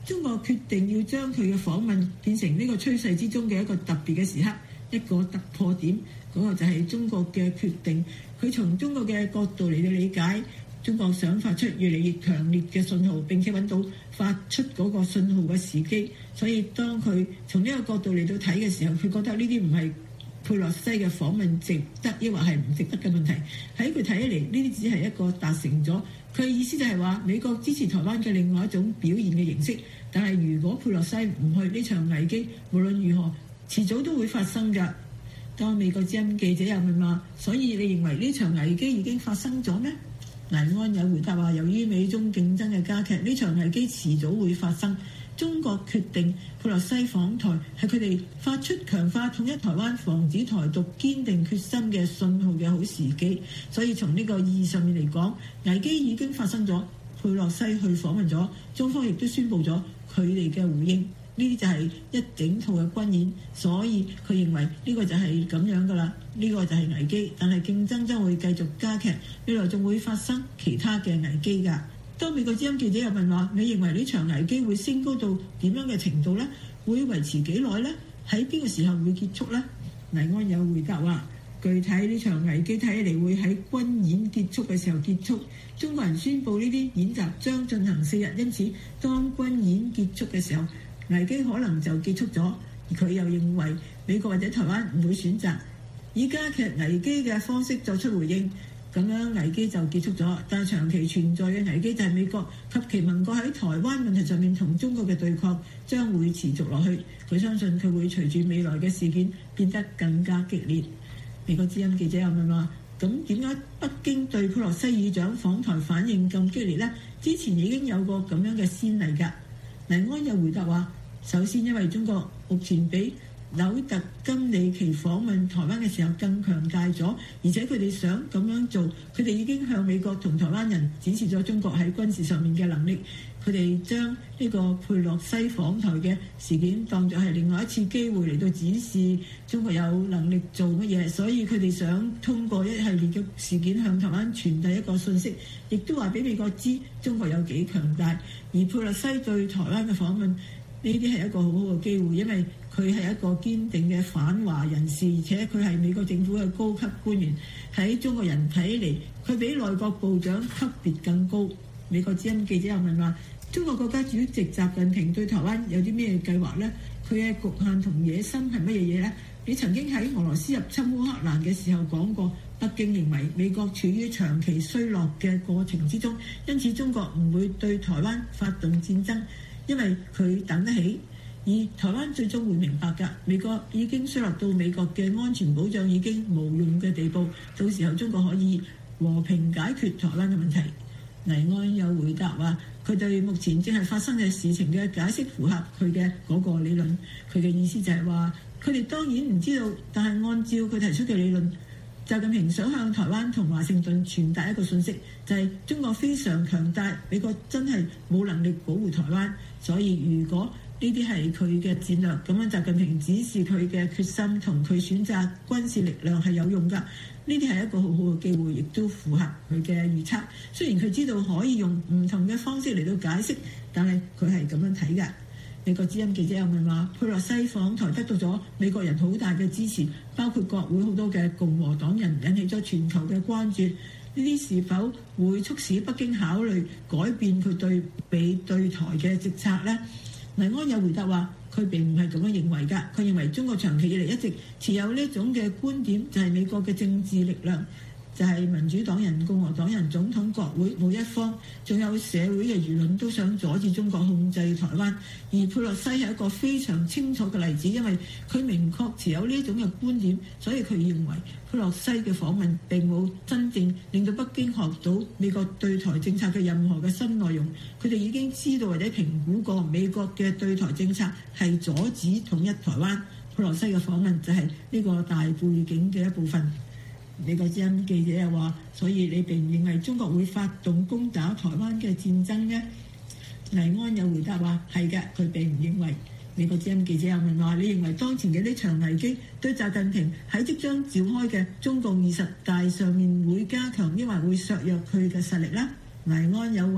中國決定要將佢嘅訪問變成呢個趨勢之中嘅一個特別嘅時刻，一個突破點。嗰個就係中國嘅決定。佢從中國嘅角度嚟到理解，中國想發出越嚟越強烈嘅信號，並且揾到發出嗰個信號嘅時機。所以當佢從呢個角度嚟到睇嘅時候，佢覺得呢啲唔係佩洛西嘅訪問值得，抑或係唔值得嘅問題。喺佢睇起嚟，呢啲只係一個達成咗。佢嘅意思就係話，美國支持台灣嘅另外一種表現嘅形式。但係如果佩洛西唔去，呢場危機無論如何遲早都會發生㗎。當美國之音記者又問話，所以你認為呢場危機已經發生咗咩？倪安有回答話，由於美中競爭嘅加劇，呢場危機遲早會發生。中國決定佩洛西訪台係佢哋發出強化統一台灣、防止台獨堅定決心嘅信號嘅好時機。所以從呢個意義上面嚟講，危機已經發生咗，佩洛西去訪問咗，中方亦都宣布咗佢哋嘅回應。呢啲就係一整套嘅軍演，所以佢認為呢個就係咁樣噶啦，呢個就係危機。但係競爭將會繼續加劇，未來仲會發生其他嘅危機㗎。當美國之音記者又問話，你認為呢場危機會升高到點樣嘅程度呢？會維持幾耐呢？喺邊個時候會結束呢？倪安有回答話，具體呢場危機睇起嚟會喺軍演結束嘅時候結束。中國人宣布呢啲演習將進行4日，因此當軍演結束嘅時候，危機可能就結束咗。而佢又認為美國或者台灣唔會選擇以加劇危機嘅方式作出回應，咁樣危機就結束咗。但係長期存在嘅危機就係美國及其盟國喺台灣問題上面同中國嘅對抗將會持續落去。佢相信佢會隨住未來嘅事件變得更加激烈。美國之音記者又問話，咁點解北京對佩洛西議長訪台反應咁激烈呢？之前已經有過咁樣嘅先例㗎。倪安又回答話，首先因為中國目前比紐特金里奇訪問台灣嘅時候更強大咗，而且佢哋想咁樣做，佢哋已經向美國同台灣人展示咗中國喺軍事上面嘅能力。佢哋將呢個佩洛西訪台嘅事件當作係另外一次機會嚟到展示中國有能力做乜嘢，所以佢哋想通過一系列嘅事件向台灣傳遞一個訊息，亦都話俾美國知中國有幾強大。而佩洛西對台灣嘅訪問，呢啲係一個好好嘅機會，因為佢係一個堅定嘅反華人士，而且佢係美國政府嘅高級官員。喺中國人睇嚟，佢比內閣部長級別更高。美國之音記者又問話，中國國家主席習近平對台灣有啲咩計劃呢？佢嘅局限同野心係乜嘢嘢呢？你曾經喺俄羅斯入侵烏克蘭嘅時候講過，北京認為美國處於長期衰落嘅過程之中，因此中國唔會對台灣發動戰爭，因為佢等得起。而台灣最終會明白㗎，美國已經衰落到美國嘅安全保障已經無用嘅地步，到時候中國可以和平解決台灣嘅問題。倪安有回答話，佢對目前正係發生嘅事情嘅解釋符合佢嘅嗰個理論。佢嘅意思就係話，佢哋當然唔知道，但係按照佢提出嘅理論，習近平想向台灣同華盛頓傳達一個訊息，就係中國非常強大，美國真係冇能力保護台灣。所以如果呢啲係佢嘅戰略，咁樣習近平指示佢嘅決心同佢選擇軍事力量係有用㗎。呢啲係一個好好嘅機會，亦都符合佢嘅預測。雖然佢知道可以用唔同嘅方式嚟到解釋，但係佢係咁樣睇㗎。美國之音記者又問話，佩洛西訪台得到咗美國人好大嘅支持，包括國會好多嘅共和黨人，引起咗全球嘅關注。呢啲是否會促使北京考慮改變佢對台嘅政策呢？倪安有回答話，佢並唔係咁樣認為㗎。佢認為中國長期以嚟一直持有呢種嘅觀點，就係美國嘅政治力量，就係民主黨人、共和黨人、總統、國會冇一方，仲有社會嘅輿論都想阻止中國控制台灣。而佩洛西係一個非常清楚嘅例子，因為佢明確持有呢種嘅觀點，所以佢認為佩洛西嘅訪問並冇真正令到北京學到美國對台政策嘅任何嘅新內容。佢哋已經知道或者評估過美國嘅對台政策係阻止統一台灣。佩洛西嘅訪問就係呢個大背景嘅一部分。美國之音記者又話，所以你並唔認為中國會發動攻打台灣嘅戰爭呢？倪安有回答話，係嘅，佢並唔認為。美國之音記者又問話，你認為當前嘅呢場危機對習近平喺即將召開嘅中共20大上面會加強，抑或會削弱佢嘅實力呢？倪安有話，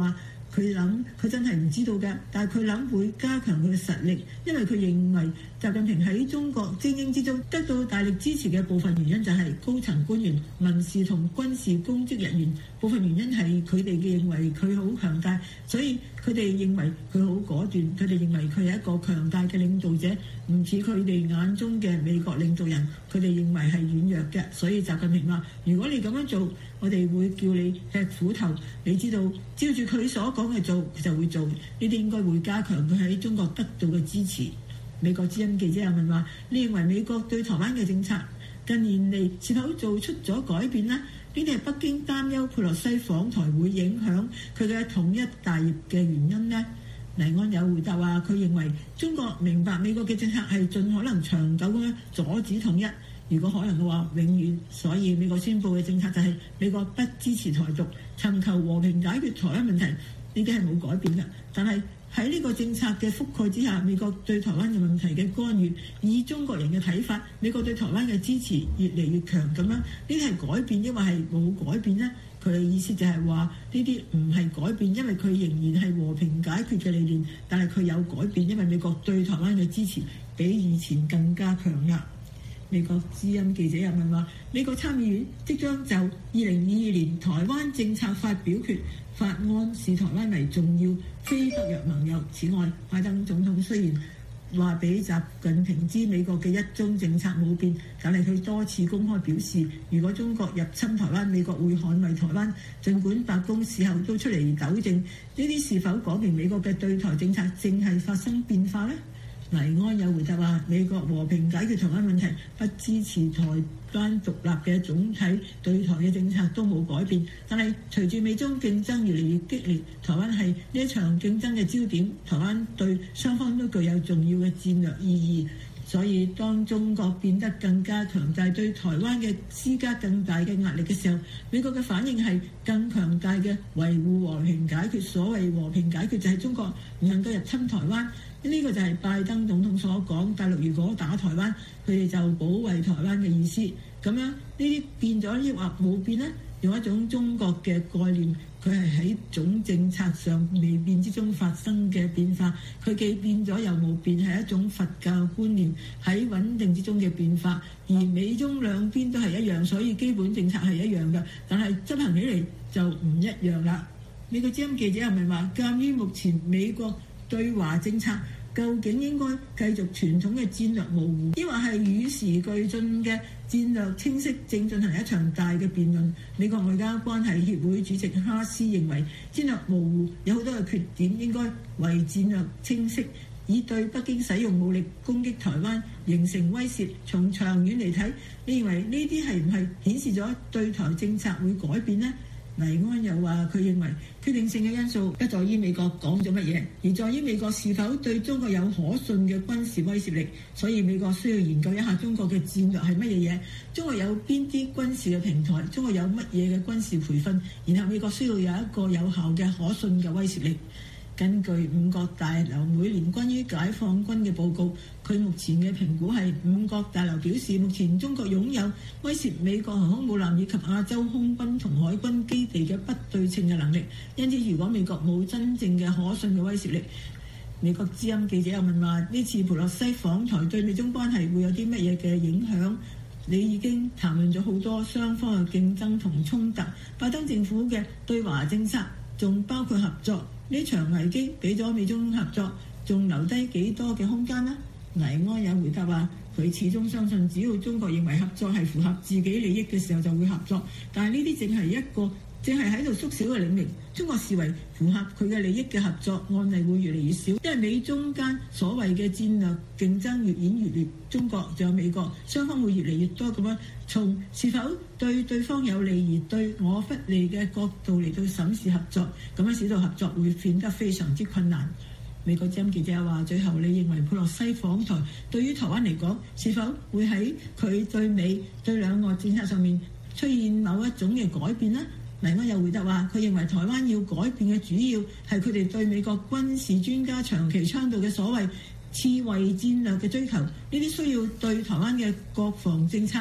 佢真係唔知道嘅，但係佢諗會加強佢嘅實力，因為佢認為習近平喺中國精英之中得到大力支持嘅部分原因就係高層官員、民事同軍事公職人員，部分原因係佢哋認為佢好強大，所以佢哋認為佢好果斷，佢哋認為佢係一個強大嘅領導者，唔似佢哋眼中嘅美國領導人，佢哋認為係軟弱嘅，所以習近平話：如果你咁樣做，我哋會叫你吃苦頭。你知道，照住佢所講嘅做，佢就會做。呢啲應該會加強佢喺中國得到嘅支持。美國之音記者又問話：你認為美國對台灣嘅政策近年嚟是否做出咗改變呢？呢啲係北京擔憂佩洛西訪台會影響佢嘅統一大業嘅原因呢？黎安友回答話：佢認為中國明白美國嘅政策係盡可能長久咁樣阻止統一。如果可能嘅話，永遠。所以美國宣布嘅政策就係美國不支持台獨，尋求和平解決台灣問題，呢啲係冇改變嘅。但係喺呢個政策嘅覆蓋之下，美國對台灣嘅問題嘅干預，以中國人嘅睇法，美國對台灣嘅支持越嚟越強咁樣，呢啲係改變，抑或係冇改變呢？佢嘅意思就係話呢啲唔係改變，因為佢仍然係和平解決嘅理念，但係佢有改變，因為美國對台灣嘅支持比以前更加強硬。美國之音記者又問話：美國參議院即將就2022年台灣政策法表決，法案視台灣為重要非北約盟友。此外，拜登總統雖然話俾習近平知美國嘅一中政策冇變，但係佢多次公開表示，如果中國入侵台灣，美國會捍衛台灣。儘管白宮事後都出嚟糾正，呢啲是否講明美國嘅對台政策正係發生變化呢？黎安有回答話：美國和平解決台灣問題，不支持台灣獨立嘅總體對台嘅政策都冇改變。但係隨住美中競爭越嚟越激烈，台灣係呢一場競爭嘅焦點，台灣對雙方都具有重要嘅戰略意義。所以當中國變得更加強大，對台灣嘅施加更大嘅壓力嘅時候，美國嘅反應係更強大嘅維護和平解決。所謂和平解決就係中國唔能夠入侵台灣。呢個就係拜登總統所講，大陸如果打台灣，佢哋就保衛台灣嘅意思。咁樣呢啲變咗抑或冇變呢？用一種中國嘅概念，佢係喺總政策上未變之中發生嘅變化。佢既變咗又冇變，係一種佛教觀念喺穩定之中嘅變化。而美中兩邊都係一樣，所以基本政策係一樣嘅，但係執行起嚟就唔一樣啦。美國之音記者又咪話，鑑於目前美國對華政策究竟應該繼續傳統嘅戰略模糊，抑或係與時俱進嘅戰略清晰，正進行一場大嘅辯論。美國外交關係協會主席哈斯認為，戰略模糊有好多嘅缺點，應該為戰略清晰，以對北京使用武力攻擊台灣形成威脅。從長遠嚟睇，你認為呢啲係唔係顯示咗對台政策會改變呢？黎安又話：佢認為決定性嘅因素不在於美國講咗乜嘢，而在於美國是否對中國有可信嘅軍事威脅力。所以美國需要研究一下中國嘅戰略係乜嘢嘢，中國有邊啲軍事嘅平台，中國有乜嘢嘅軍事培訓，然後美國需要有一個有效嘅可信嘅威脅力。根據五角大樓每年關於解放軍嘅報告，佢目前嘅評估係五角大樓表示，目前中國擁有威懾美國航空母艦以及亞洲空軍同海軍基地嘅不對稱嘅能力。因此，如果美國冇真正嘅可信嘅威懾力，美國之音記者又問話：呢次裴洛西訪台對美中關係會有啲乜嘢嘅影響？你已經談論咗好多雙方嘅競爭同衝突，拜登政府嘅對華政策仲包括合作。呢場危機俾咗美中合作，仲留低幾多嘅空間呢？黎安有回答話：佢始終相信，只要中國認為合作係符合自己利益嘅時候，就會合作。但係呢啲正係喺度縮小嘅領域。中國視為符合佢嘅利益嘅合作案例會越嚟越少，因為美中間所謂嘅戰略競爭越演越烈，中國仲有美國雙方會越嚟越多咁樣從是否對對方有利而對我不利嘅角度嚟到審視合作，咁樣使到合作會變得非常之困難。美國之音記者話：最後你認為佩洛西訪台對於台灣嚟講，是否會喺佢對美對兩岸政策上面出現某一種嘅改變呢？黎安又回答話：佢認為台灣要改變嘅主要係佢哋對美國軍事專家長期倡導嘅所謂刺蝟戰略嘅追求，呢啲需要對台灣嘅國防政策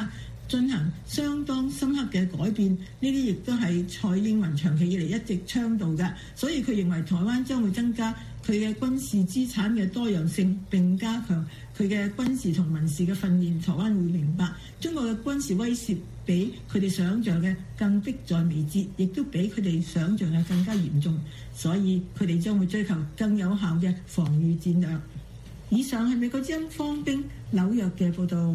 進行相當深刻嘅改變，呢啲亦都係蔡英文長期以嚟一直倡導嘅，所以佢認為台灣將會增加佢嘅軍事資產嘅多樣性，並加強佢嘅軍事同民事嘅訓練。台灣會明白中國嘅軍事威脅比佢哋想象嘅更迫在眉睫，亦都比佢哋想象嘅更加嚴重，所以佢哋將會追求更有效嘅防禦戰略。以上係美國之音方冰紐約嘅報導。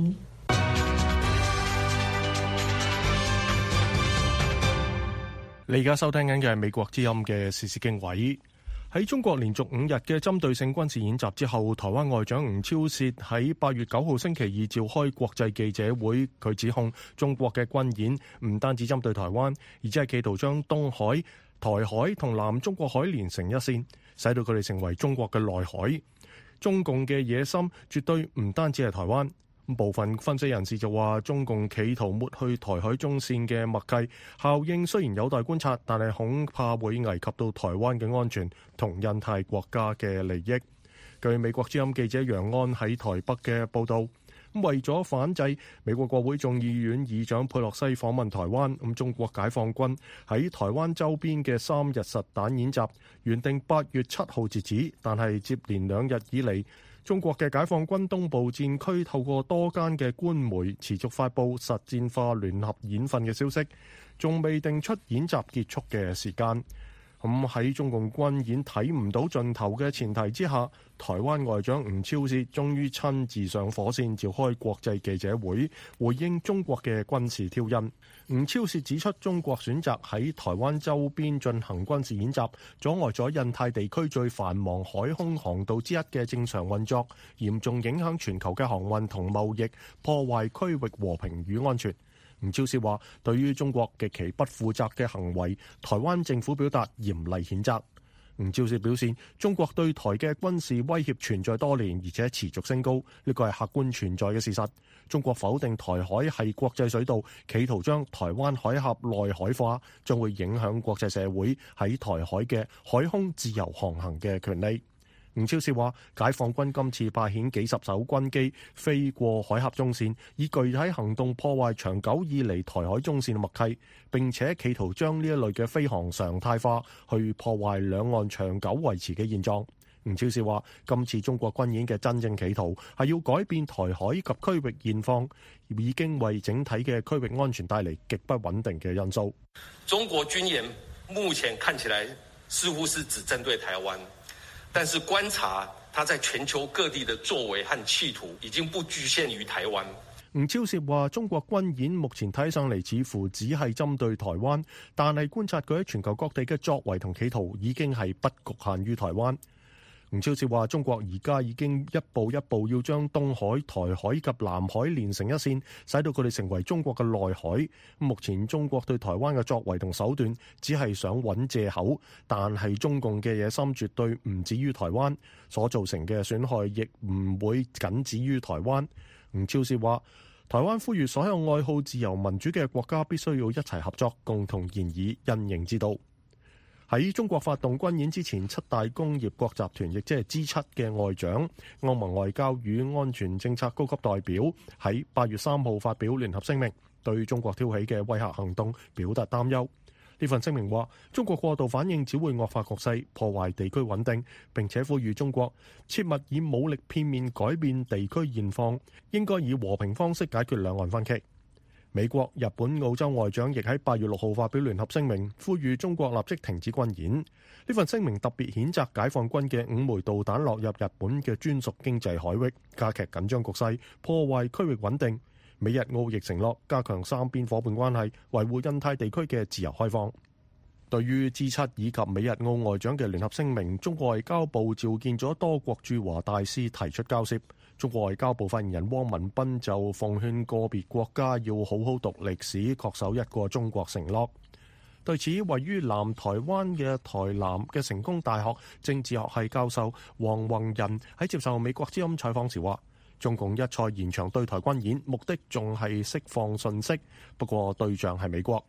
你而家收聽緊嘅係美國之音嘅時事經緯。喺中國連續5日嘅針對性軍事演習之後，台灣外長吳釗燮喺8月9號星期二召開國際記者會，佢指控中國嘅軍演唔單止針對台灣，而且係企圖將東海、台海同南中國海連成一線，使到佢哋成為中國嘅內海。中共嘅野心絕對唔單止係台灣。部分分析人士就話，中共企圖抹去台海中線嘅默契效應雖然有待觀察，但係恐怕會危及到台灣嘅安全同印太國家嘅利益。據美國之音記者楊安喺台北嘅報導，為咗反制美國國會眾議院議長佩洛西訪問台灣，中國解放軍喺台灣周邊嘅3日實彈演習原定8月7號截止，但係接連2日以嚟，中國嘅解放軍東部戰區透過多間嘅官媒持續發布實戰化聯合演訓嘅消息，仲未定出演習結束嘅時間。喺中共軍演睇唔到盡頭嘅前提之下，台灣外長吳釗燮終於親自上火線召開國際記者會，回應中國嘅軍事挑釁。吳釗燮指出，中國選擇喺台灣周邊進行軍事演習，阻礙咗印太地區最繁忙海空航道之一嘅正常運作，嚴重影響全球嘅航運同貿易，破壞區域和平與安全。吳釗燮話，對於中國極其不負責嘅行為，台灣政府表達嚴厲譴責。吳釗燮表示，中國對台嘅軍事威脅存在多年，而且持續升高，呢個係客觀存在嘅事實。中國否定台海係國際水道，企圖將台灣海峽內海化，將會影響國際社會喺台海嘅海空自由航行嘅權利。吳釗燮話，解放軍今次派遣幾十艘軍機飛過海峽中線，以具體行動破壞長久以嚟台海中線嘅默契，並且企圖將呢一類嘅飛航常態化，去破壞兩岸長久維持嘅現狀。吳釗燮話，今次中國軍演嘅真正企圖係要改變台海及區域現況，已經為整體嘅區域安全帶嚟極不穩定嘅因素。 中國軍演目前看起來似乎是只針對台灣，但是觀察他在全球各地的作為和企圖已經不局限於台灣。 吳釗燮話，中國軍演目前睇上嚟似乎只係針對台灣，但係觀察佢喺全球各地嘅作為同企圖已經係不局限於台灣。吳釗燮話，中國而家已經一步一步要將東海、台海及南海連成一線，使到佢哋成為中國嘅內海。目前中國對台灣嘅作為同手段只係想揾藉口，但係中共嘅野心絕對唔止於台灣，所造成嘅損害亦唔會僅止於台灣。吳釗燮話，台灣呼籲所有愛好自由民主嘅國家必須要一齊合作，共同研議因應之道。喺中國發動軍演之前，7大工業國集團，亦即係 G7 嘅外長、歐盟外交與安全政策高級代表喺8月3號發表聯合聲明，對中國挑起嘅威嚇行動表達擔憂。呢份聲明話，中國過度反應只會惡化局勢，破壞地區穩定，並且呼籲中國切勿以武力片面改變地區現況，應該以和平方式解決兩岸分歧。美國、日本、澳洲外長亦喺8月6號發表聯合聲明，呼籲中國立即停止軍演。呢份聲明特別譴責解放軍嘅5枚導彈落入日本嘅專屬經濟海域，加劇緊張局勢，破壞區域穩定。美日澳亦承諾加強三邊夥伴關係，維護印太地區嘅自由開放。對於 G7 以及美日澳外長嘅聯合聲明，中國外交部召見咗多國駐華大使提出交涉。中國外交部發言人汪文斌就奉勸個別國家要好好讀歷史，恪守一個中國承諾。對此，位於南台灣嘅台南嘅成功大學政治學系教授黃宏仁喺接受美國之音採訪時話，中共一再延長對台軍演，目的仲係釋放訊息，不過對象係美國。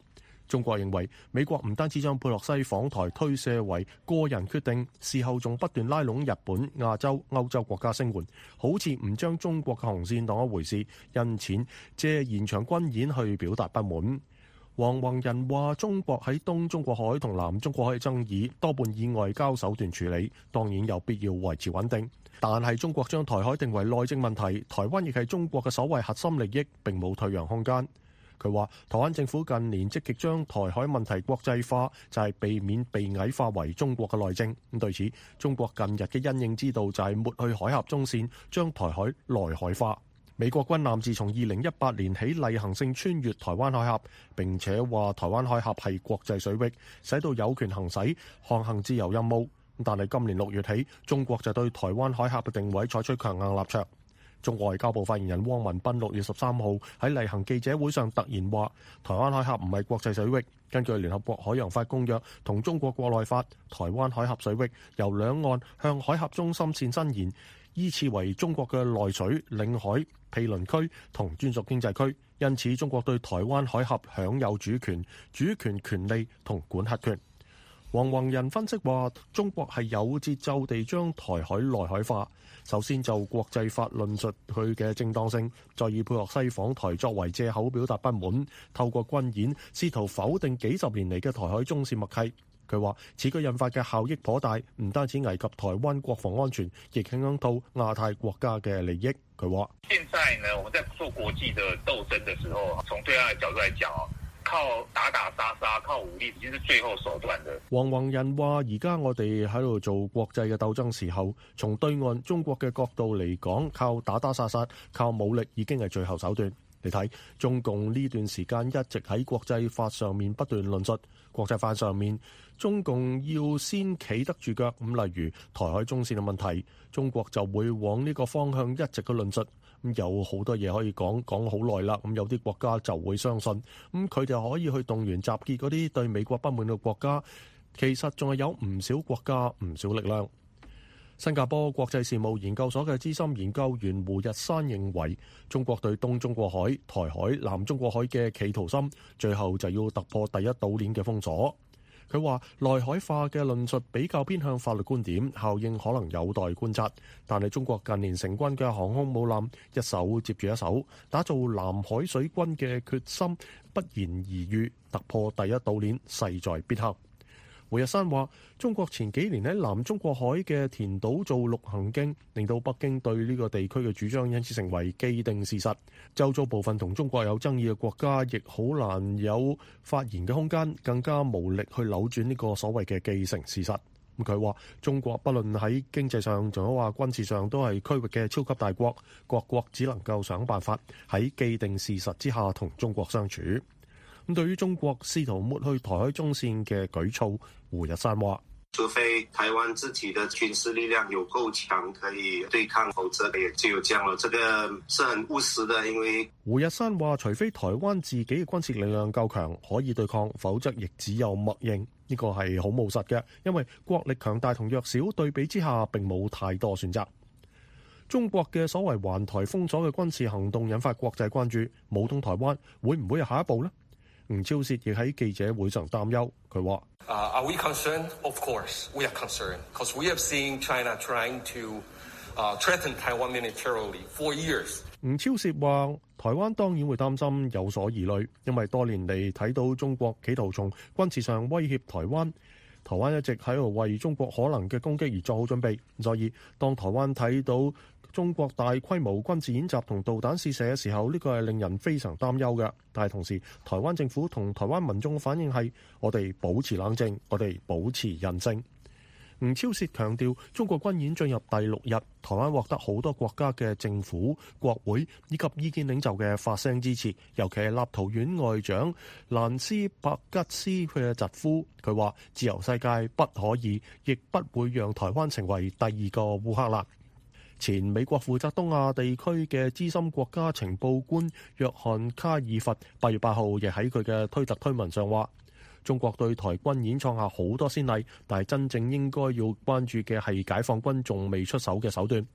中國認為美國唔單止將佩洛西訪台推卸為個人決定，事後仲不斷拉攏日本、亞洲、歐洲國家聲援，好似唔將中國嘅紅線當一回事，因此借延長軍演去表達不滿。黃宏仁話：中國喺東中國海同南中國海爭議多半以外交手段處理，當然有必要維持穩定。但係中國將台海定為內政問題，台灣亦係中國嘅所謂核心利益，並冇退讓空間。佢話：台灣政府近年積極將台海問題國際化，就係避免被矮化為中國嘅內政。咁對此，中國近日嘅因應之道就係抹去海峽中線，將台海內海化。美國軍艦自從2018年起例行性穿越台灣海峽，並且話台灣海峽係國際水域，使到有權行使航行自由任務。但係今年6月起，中國就對台灣海峽嘅定位採取強硬立場。中國外交部發言人汪文斌6月13號喺例行記者會上突然話，台灣海峽唔係國際水域。根據聯合國海洋法公約同中國國內法，台灣海峽水域由兩岸向海峽中心線伸延，依次為中國嘅內水、領海、毗鄰區同專屬經濟區。因此，中國對台灣海峽享有主權、主權權利同管轄權。黃宏仁分析話，中國係有節奏地將台海內海化，首先就國際法論述佢嘅正當性，再以佩洛西訪台作為藉口表達不滿，透過軍演試圖否定幾十年嚟嘅台海中線默契。佢話此舉引發嘅效益頗大，唔單止危及台灣國防安全，亦影響到亞太國家嘅利益。佢話： 現在呢，我們在做國際的鬥爭的時候，從對岸的角度來講，靠打打殺殺、靠武力，已經是最後手段的。 黃宏仁話：而家我哋喺度做國際嘅鬥爭時候，從對岸中國嘅角度嚟講，靠打打殺殺、靠武力已經係最後手段。你睇，中共呢段時間一直喺國際法上面不斷論述，國際法上面中共要先企得住腳。咁例如台海中線嘅問題，中國就會往呢個方向一直嘅論述。咁有好多嘢可以講好耐啦。咁有啲國家就會相信，咁佢哋可以去動員集結嗰啲對美國不滿嘅國家。其實仲係有唔少國家、唔少力量。新加坡國際事務研究所嘅資深研究員胡日山認為，中國對東中國海、台海、南中國海嘅企圖心，最後就要突破第一島鏈嘅封鎖。佢話內海化嘅論述比較偏向法律觀點，效應可能有待觀察。但係中國近年成軍嘅航空母艦一手接住一手，打造南海水軍嘅決心不言而喻，突破第一島鏈勢在必行。胡日山話：中國前幾年喺南中國海嘅填島造陸行徑，令到北京對呢個地區嘅主張因此成為既定事實。周遭部分同中國有爭議嘅國家，亦好難有發言嘅空間，更加無力去扭轉呢個所謂嘅既成事實。咁佢話：中國不論喺經濟上，仲有話軍事上，都係區域嘅超級大國，各國只能夠想辦法喺既定事實之下同中國相處。咁對於中國試圖抹去台海中線嘅舉措，胡日山話： 除非台灣自己的軍事力量有夠強，可以對抗，否則也只有這樣了。這個是很務實的，因為胡日山話，除非台灣自己嘅軍事力量夠強，可以對抗，否則亦只有默認。呢個係好務實嘅，因為國力強大同弱小對比之下，並冇太多選擇。中國嘅所謂環台封鎖嘅軍事行動引發國際關注，武統台灣會唔會有下一步呢？吳釗燮亦喺記者會上擔憂，佢話 ：Are we concerned? Of course, we are concerned, because we have seen China trying to threaten Taiwan militarily for years. 吳釗燮話：台灣當然會擔心，有所疑慮，因為多年嚟睇到中國企圖從軍事上威脅台灣，台灣一直喺度為中國可能嘅攻擊而做好準備。所以當台灣睇到中國大規模軍事演習同導彈試射嘅時候，呢個係令人非常擔憂嘅。但係同時，台灣政府同台灣民眾嘅反應係：我哋保持冷靜，我哋保持人性。吳釗燮強調，中國軍演進入第6日，台灣獲得好多國家嘅政府、國會以及意見領袖嘅發聲支持，尤其係立陶宛外長蘭斯伯吉斯佢嘅疾呼，佢話：自由世界不可以，亦不會讓台灣成為第二個烏克蘭。前美國負責東亞地區嘅資深國家情報官約翰卡爾佛8月8號亦喺佢嘅推特推文上話：中國對台軍演創下好多先例，但係真正應該要關注嘅係解放軍仲未出手嘅手段。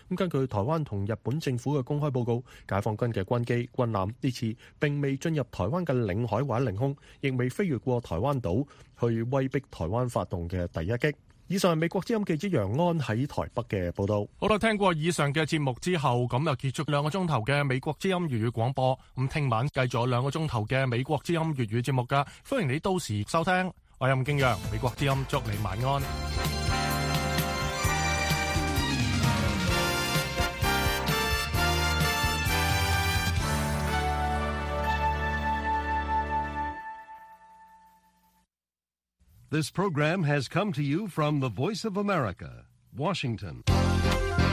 根據台灣同日本政府嘅公開報告，解放軍嘅軍機、軍艦呢次並未進入台灣嘅領海或者領空，亦未飛越過台灣島去威逼台灣發動嘅第一擊。以上係美國之音記者楊安喺台北嘅報道。 好啦，聽過以上嘅節目之後，咁就結束2個鐘頭嘅美國之音粵語廣播。咁聽晚繼續2個鐘頭嘅美國之音粵語節目㗎，歡迎你到時收聽。我係吳敬陽，美國之音祝你晚安。 This program has come to you from the Voice of America, Washington.